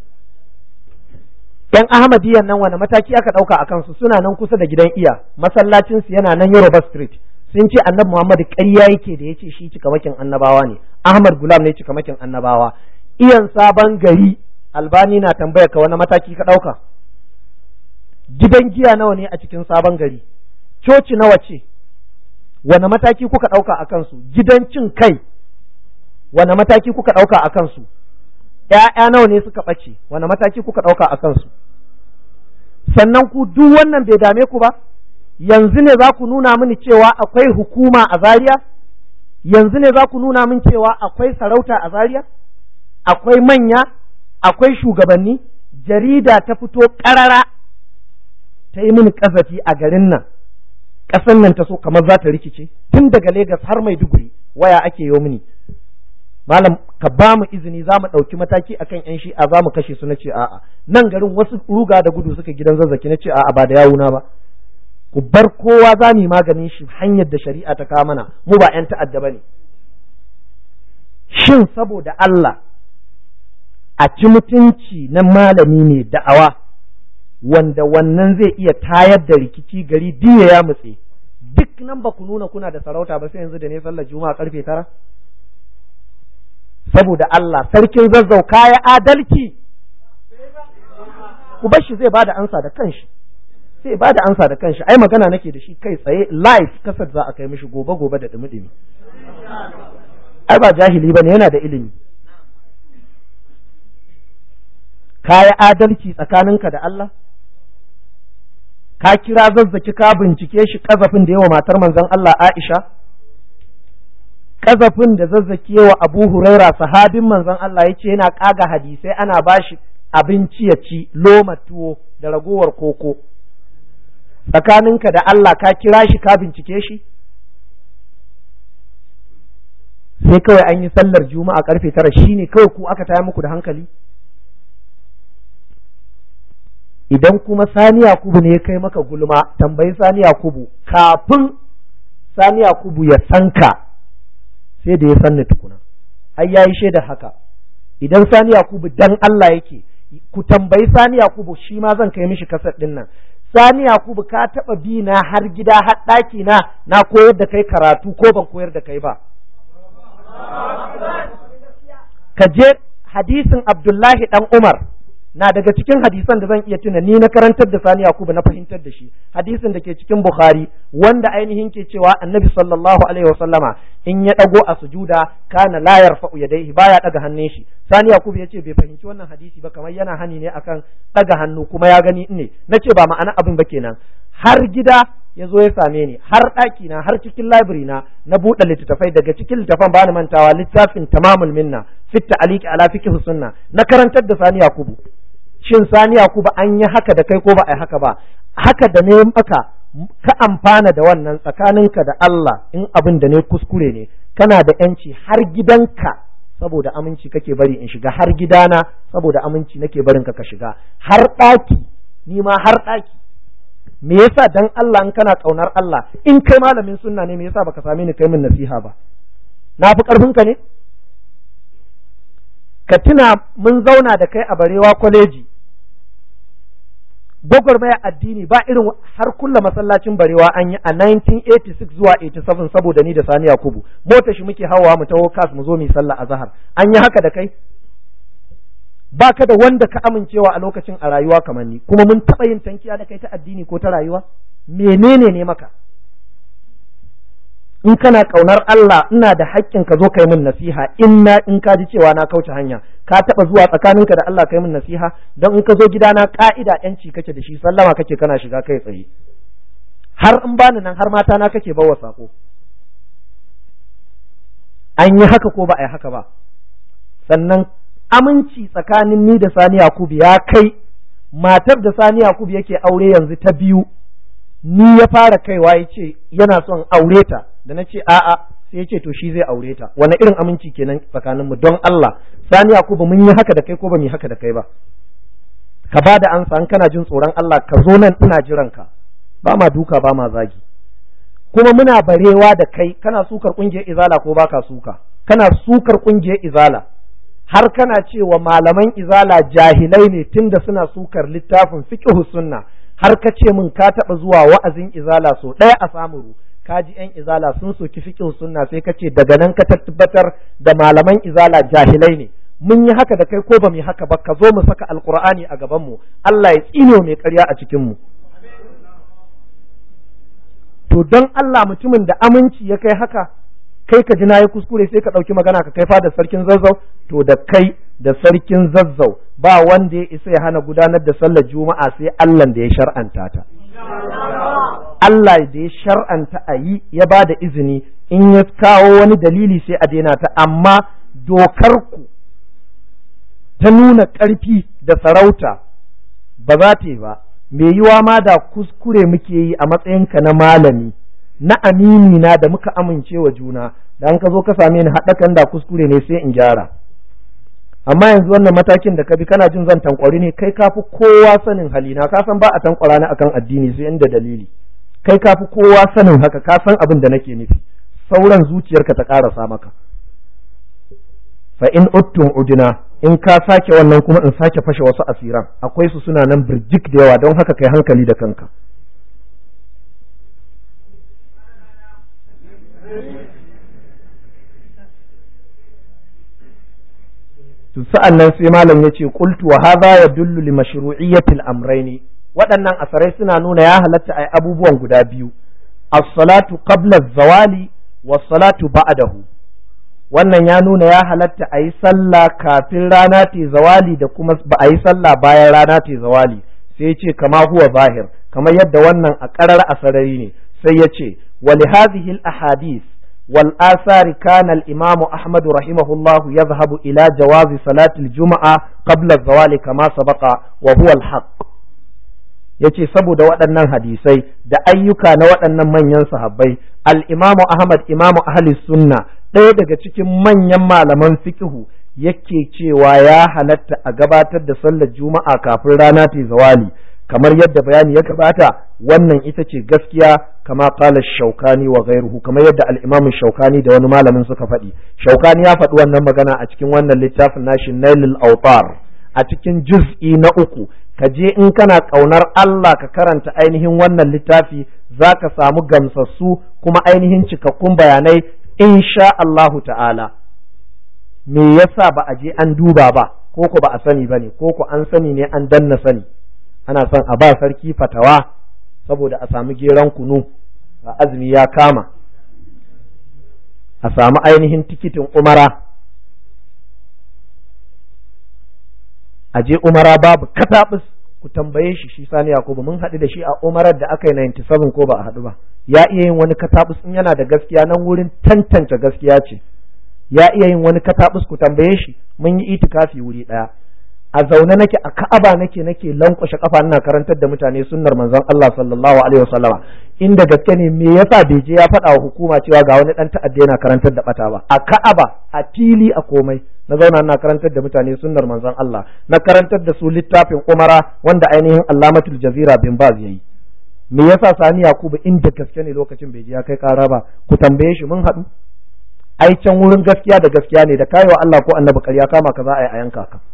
[SPEAKER 1] ‘Yan Ahmadiyyan nan wani mataki aka ɗauka a kansu? Suna nan kusa da gidan iya, masallacinsu yana nan Yoruba Street. Sun ce annabi Muhammadu ƙarya yake da ya ce shi cikamakin annabawa ne, Ahmad Gulam ne cikamakin annabawa. Iyan sabon gari, Albani na tambaya ka wani mataki ka ɗauka? Gidan giya nawa ne a cikin sabon gari? Coci nawa ce? Wane mataki kuka ɗauka a kansu? Gidan cin kai, wane mataki kuka ɗauka a kansu? ‘Ya'ya nawa ne suka ɓace, wane mataki kuka ɗauka a kansu? Sannan ku duk wannan bai dame ku ba? Yanzu ne za ku nuna mini cewa akwai hukuma a Zaria? Yanzu ne za ku nuna min cewa akwai sarauta a Zaria? Akwai manya? Akwai shugabanni? Jarida ta fito ƙarara ta yi mini ƙazafi a garin nan, ƙasan nan ta so kamar za ta rikice, tun daga Legas har Maiduguri waya ake yi mini, malam ka ba mu izini za mu ɗauki mataki akan ‘yan shi'a, za mu kashe su. Na ce a'a. Nan garin wasu ruga da gudu suka gidan Zazzaki. Na ce a'a, ba da yawuna ba, ku bar kowa za mu yi maganin shi hanyar da shari'a ta kawo mana, mu ba ‘yan ta'adda ba ne. Shin saboda Allah a ci mutunci na malami ne da'awa wanda wannan zai iya tayar da rikici gari diya ya mutse, duk nan ba ku nuna kuna da sarauta ba sai yanzu da ne sallar juma'a karfe tara? Saboda Allah sarkin Zazzau kaya adalci, ku bar shi zai bada ansa da kanshi, sai bada ansa da kanshi. Ai magana nake da shi kai tsaye live, kasar za a kai mishi gobe gobe da dumi-dumi. Ai ba jahili bane, yana da ilimi. Kaya adalci tsakaninka da Allah? Ka kira Zazzaki ka bincike shi kazafin da yawa matar manzon Allah Aisha, kazafin da Zazzaki yawa Abu Huraira sahabin manzon Allah, yace yana kaga hadisai ana bashi abinci ya ci, loma tuwo da ragowar koko. Tsakaninka da Allah ka kira shi ka bincike shi? Sai kawai an yi sallar juma'a karfe tara shine kawai ku aka taya muku da hankali? Idan kuma Sani Yakubu ne ya kai maka gulma, tambayi Sani Yakubu. Kafin Sani Yakubu ya sanka sai da ya sanni tukuna, ai yayi shaida haka. Idan Sani Yakubu dan Allah yake, ku tambayi Sani Yakubu, shi ma zan kai mishi kasar din nan. Sani Yakubu, ka taba bi na har gida har daki na na koyar da kai karatu ko ban koyar da kai ba? Ka je hadisin Abdullahi dan Umar na daga cikin hadisan da zan iya tuna ni na karantar da Sani Yakubu na fahimtar da shi, hadisin da ke cikin Bukhari wanda ainihin ke cewa Annabi sallallahu alaihi wasallama in ya dago a sujuda kana la yarfa'u yadayhi, baya daga hannun shi. Sani Yakubu yace bai fahimci wannan hadisi ba, kamar yana hani ne akan daga hannu, kuma ya gani ne. Nace ba ma'ana abin ba kenan. Har gida ya zo ya same ni, har ɗaki na, har cikin library na na buɗe littattafai. Daga cikin littattafan ba ni mantawa littafin Tamamul Minna fit ta'liq ala fiqh sunna na karantar da Sani Yakubu. Shin Sani Yakubu an yi haka da kai ko ba a yi haka ba? Haka da ne maka ka amfana da wannan tsakaninka da Allah, in abin da ne kuskure ne kana da yanci har gidanka saboda aminci kake bari in shiga, har gidana saboda aminci nake barin ka ka shiga, har ɗaki ni ma har ɗaki. Me yasa dan Allah in kana kaunar Allah, in kai malamin sunna ne me yasa baka same ni kai min nasiha ba? Na fi karfin ka ne? Ka tuna mun zauna da kai a Barewa kwaleji, gwagwarmaya addini ba irin har kulla masallacin Barewa an yi a nineteen eighty-six zuwa eighty-seven saboda ni da Sani Yakubu, motar shi muke hawa mu taho kas mu zo mu sallah azhar. An yi haka da kai? Ba ka da wanda ka amincewa a lokacin a rayuwa kamar ni, kuma mun taɓa yin tankiya da kai ta addini ko ta rayuwa? Menene ne maka? In kana ƙaunar Allah, ina da haƙƙin ka zo kai min nasiha, in na in ka ji cewa na kauce hanya. Ka taɓa zuwa tsakaninka da Allah kai min nasiha? Don in ka zo gidana ƙa'ida yanci kake da shi, sallama kake kana shiga kai tsaye. Har in bani nan har mata na kake bawa sako. An yi haka ko ba a yi haka ba? Sannan aminci tsakanin ni da Sani Yakubu ya kai matar da Sani Yakubu yake aure yanzu ta biyu, ni ya fara kaiwa ya ce yana son aure ta, da na ce a'a, sai ya ce to shi zai aure ta. Wani irin aminci kenan tsakaninmu? Don Allah, Sani Yakubu mun yi haka da kai ko ba mu yi haka da kai ba? Ka ba da ansa, in kana jin tsoron Allah ka zo nan, ina jiran ka. Ba ma duka ba ma zagi. Kuma muna barewa da kai, kana sukar kungiyar izala ko baka suka? Kana sukar kungiyar izala har kana cewa malaman izala jahilai ne tunda suna sukar littafin fiqh sunna, har ka ce min ka taɓa zuwa wa'azin izala so ɗaya a Samuru, ka ji ‘yan izala sun soki fiqh sunna, sai ka ce daga nan ka tabbatar da malaman izala jahilai ne. Mun yi haka da kai ko ba mu yi haka ba? Ka zo mu saka alkur'ani a gaban mu, Allah ya tsine mai ƙarya a cikin mu. To don Allah, mutumin da aminci ya kai haka, kai ka ji na yi kuskure sai ka ɗauki magana ka kai fada sarkin Zazzau? To da kai da sarkin Zazzau ba wanda ya isa ya hana gudanar da sallar juma'a sai Allah da ya shar'anta ta. Allah da ya shar'anta a yi ya ba da izini, in ya kawo wani dalili sai a daina ta, amma dokar ku ta nuna ƙarfi da sarauta ba za ta yi ba. Me yiwa ma da kuskure muke yi a matsayinka na malami, na amini na da muka amince wa juna, da an ka zo ka same ni haɗakan da kuskure ne sai in gyara. Amma yanzu wannan matakin da ka bi kana jin zan tankwari ne, kai kafi kowa sanin halina, ka san ba a tankwara ni akan addini sai inda dalili. Kai kafi kowa sanin haka, ka san abin da nake nufi, sauran zuciyarka ta ƙarasa maka. Fa in uttum udina, in ka sake wannan kuma in sake fashe wasu asiran, akwai su suna nan birjik da yawa, don haka kai hankali da kanka. To sa'an nan sai malam ya ce qultu wa hadha yadullu li mashru'iyyati al-amrayn, waɗannan asarai suna nuna ya halatta ai abubuwan guda biyu, as-salatu qabla az-zawali was-salatu ba'dahu. Wannan ya nuna ya halatta ayi sallah kafin rana ta zawali da kuma ba ayi sallah bayan rana ta zawali. Sai ya ce kama huwa zahir, kamar yadda wannan a ƙarar asarari ne. Sai ya ce wa li hadhihi al-ahadith والآثار كان الإمام أحمد رحمه الله يذهب إلى جواز صلاة الجمعة قبل الزوال كما سبق وهو الحق. yace saboda waɗannan hadisai da ayyuka na waɗannan manyan sahabbai, al-Imamu Ahmad imamu ahli sunna, ɗaya daga cikin manyan malaman fiqhu, yake cewa ya halatta a gabatar da sallar juma'a kafin rana ta zawali, kamar yadda bayani ya gabata. Wannan ita ce gaskiya, kama qala Shaukani wa ghayruhu, kamar yadda al-Imam Shaukani da wani malamin suka faɗi. Shaukani ya faɗi wannan magana a cikin wannan littafin nashi Nailul Awtar a cikin juz'i na uku. Ka je in kana ƙaunar Allah ka karanta ainihin wannan littafi, za ka samu gamsassu kuma ainihin cikakkun bayanai insha Allahu ta'ala. Me yasa ba a je an duba ba, ko ko ba a sani bane, ko ko an sani ne an danna sani? Ana son a ba sarki fatawa saboda a samu geron kunu, a azumi ya kama, a samu ainihin tikitin umara, a je umara babu katabus. Ku tambaye shi shi Sani Yakubu, mun haɗu da shi a umarar da aka yi ninety seven ko ba a haɗu ba? Ya iya yin wani katabus in yana da gaskiya, nan wurin tantance gaskiya ce. Ya iya yin wani katabus, ku tambaye shi. Mun yi itikafi wuri ɗaya, a zaune nake a Ka'aba nake nake lankwashe kafa ina karantar da mutane sunnar manzon Allah sallallahu alaihi wasallama inda gaske ne me yasa bai je ya faɗa wa hukuma cewa ga wani dan ta'adda yana karantar da bata ba a Ka'aba a fili a komai na zauna ina karantar da mutane sunnar manzon Allah na karantar da su littafin Umara wanda ainihin Allamatul Jazira bin Baz yayi me yasa Sani Yakubu inda gaske ne lokacin bai je ya kai kara ba ku tambaye shi mun haɗu ai can wurin gaskiya da gaskiya ne da kayo Allah ko annabi ƙarya kama ka za a yi a yanka ka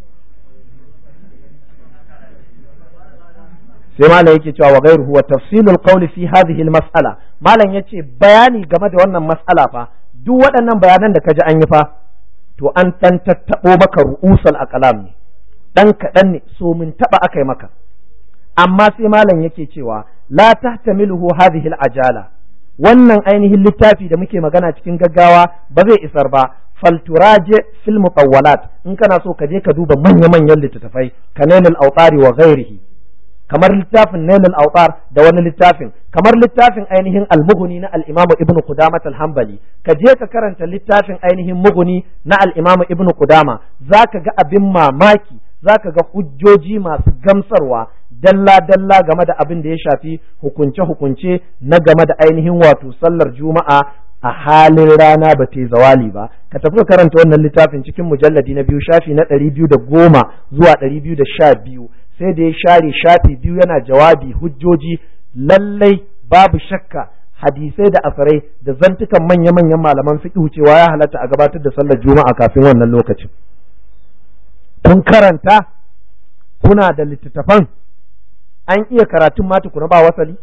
[SPEAKER 1] sai malam yake cewa wa ghayruhu wa tafsilul qawli fi hadhihi al-mas'ala malam yace bayani game da wannan mas'ala fa duk waɗannan bayanan da kaji an yi fa to an dan tattabo maka ru'usul aqlam ne dan kadan ne so mun taba akai maka amma sai malam yake cewa la tahtamiluhu hadhihi al-ajala wannan ainihin littafi da muke magana cikin gaggawa ba zai isar ba falturaje fil mutawwalat in kana so ka je ka duba manya-manyan littattafai kanalul awtari wa ghairihi kamar littafin Nailul Awtar da wani littafin kamar littafin ainihin Al-Mughni na al-Imam Ibn Qudamah al-Hanbali ka je ka karanta littafin ainihin Mughni na al-Imam Ibn Qudamah zaka ga abin mamaki zaka ga hujjoji masu gamsarwa dalla dalla game da abin da ya shafi hukunce hukunce na game da ainihin wato sallar Juma'a a halin rana ba ta zawali ba ka tafi ka karanta wannan littafin cikin mujalladi na biyu shafi na ɗari biyu da goma zuwa ɗari biyu da sha biyu sai da ya share shafi biyu yana jawabi hujjoji lallai babu shakka hadisai da asarai da zantukan manya-manyan malaman fiqh cewa ya halatta a gabatar da sallar juma'a kafin wannan lokacin kun karanta kuna da littattafan an iya karatun ma tukuna ba wasali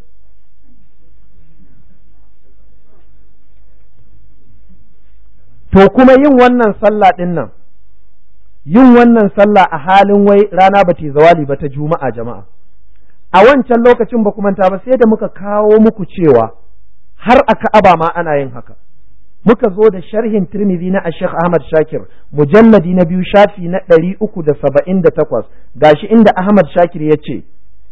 [SPEAKER 1] to kuma yin wannan sallah din nan yin wannan sallah a halin wai rana ba ta zawali ba ta juma'a jama'a a wancan lokacin ba kuma ta ba sai da muka kawo muku cewa har a Ka'aba ma ana yin haka muka zo da sharhin Tirmidhi na Sheikh Ahmad Shakir mujalladi na biyu shafi na ɗari uku da saba'in da takwas gashi inda Ahmad Shakir ya ce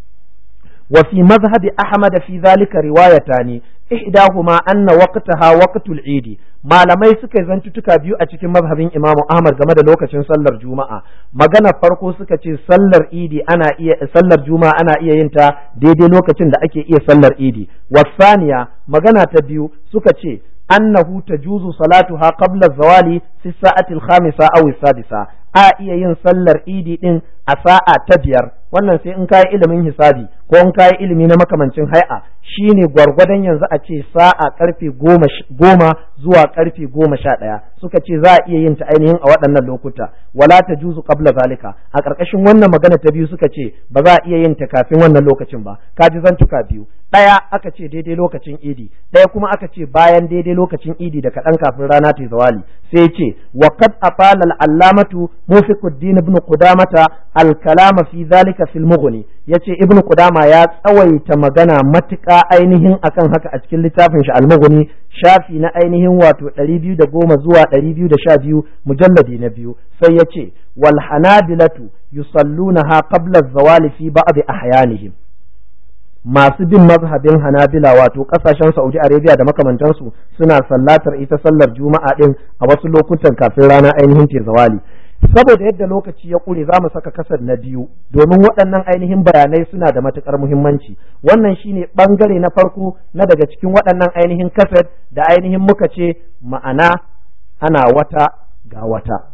[SPEAKER 1] wa fi mazhabi Ahmad fi zalika riwayatani ihdahuma anna waqtaha waqtul eid malamai suka zantutuka biyu a cikin mazhabin Imam Ahmad game da lokacin sallar Juma'a magana farko suka ce sallar idi ana iya sallar Juma'a ana iya yin ta daidai lokacin da ake iya sallar idi wasaniya magana ta biyu suka ce annahu tajuzu salatuha qabla zawali fi sa'ati al-khamisa aw as-sadisa a iya yin sallar idi din a sa'a ta biyar wannan sai in kai ilimin hisabi ko in kai ilimi na makamancin hay'a shine gwargwadon yanzu a ce sa'a karfe goma goma zuwa karfe goma sha ɗaya suka ce za a iya yin ta ainihin a waɗannan lokuta wala ta juzu qabla zalika a ƙarƙashin wannan magana ta biyu suka ce ba za a iya yin ta kafin wannan lokacin ba kaji zantuka biyu ɗaya aka ce daidai lokacin idi ɗaya kuma aka ce bayan daidai lokacin idi da kaɗan kafin rana ta zawali sai ce wa qad afala al-allamatu mufiquddin ibn qudamata al-kalama fi zalika fil mughni yace ibn qudama ya tsawaita magana matuƙa ainihin akan haka a cikin littafin shi al-mughni shafi na ainihin wato ɗari biyu da goma zuwa ɗari biyu da sha biyu mujalladi na biyu sai yace wal hanabilatu yusallunaha qabla az-zawali fi ba'd ahyanihim masu bin mazhabin hanabila wato kasashen Saudi Arabia da makamantansu suna sallatar ita sallar juma'a din a wasu lokutan kafin rana ainihin ta zawali saboda yadda lokaci ya kure za mu saka kasar na biyu domin waɗannan ainihin bayanai suna da matukar muhimmanci wannan shine bangare na farko na daga cikin waɗannan ainihin kasar da ainihin muka ce ma'ana ana wata ga wata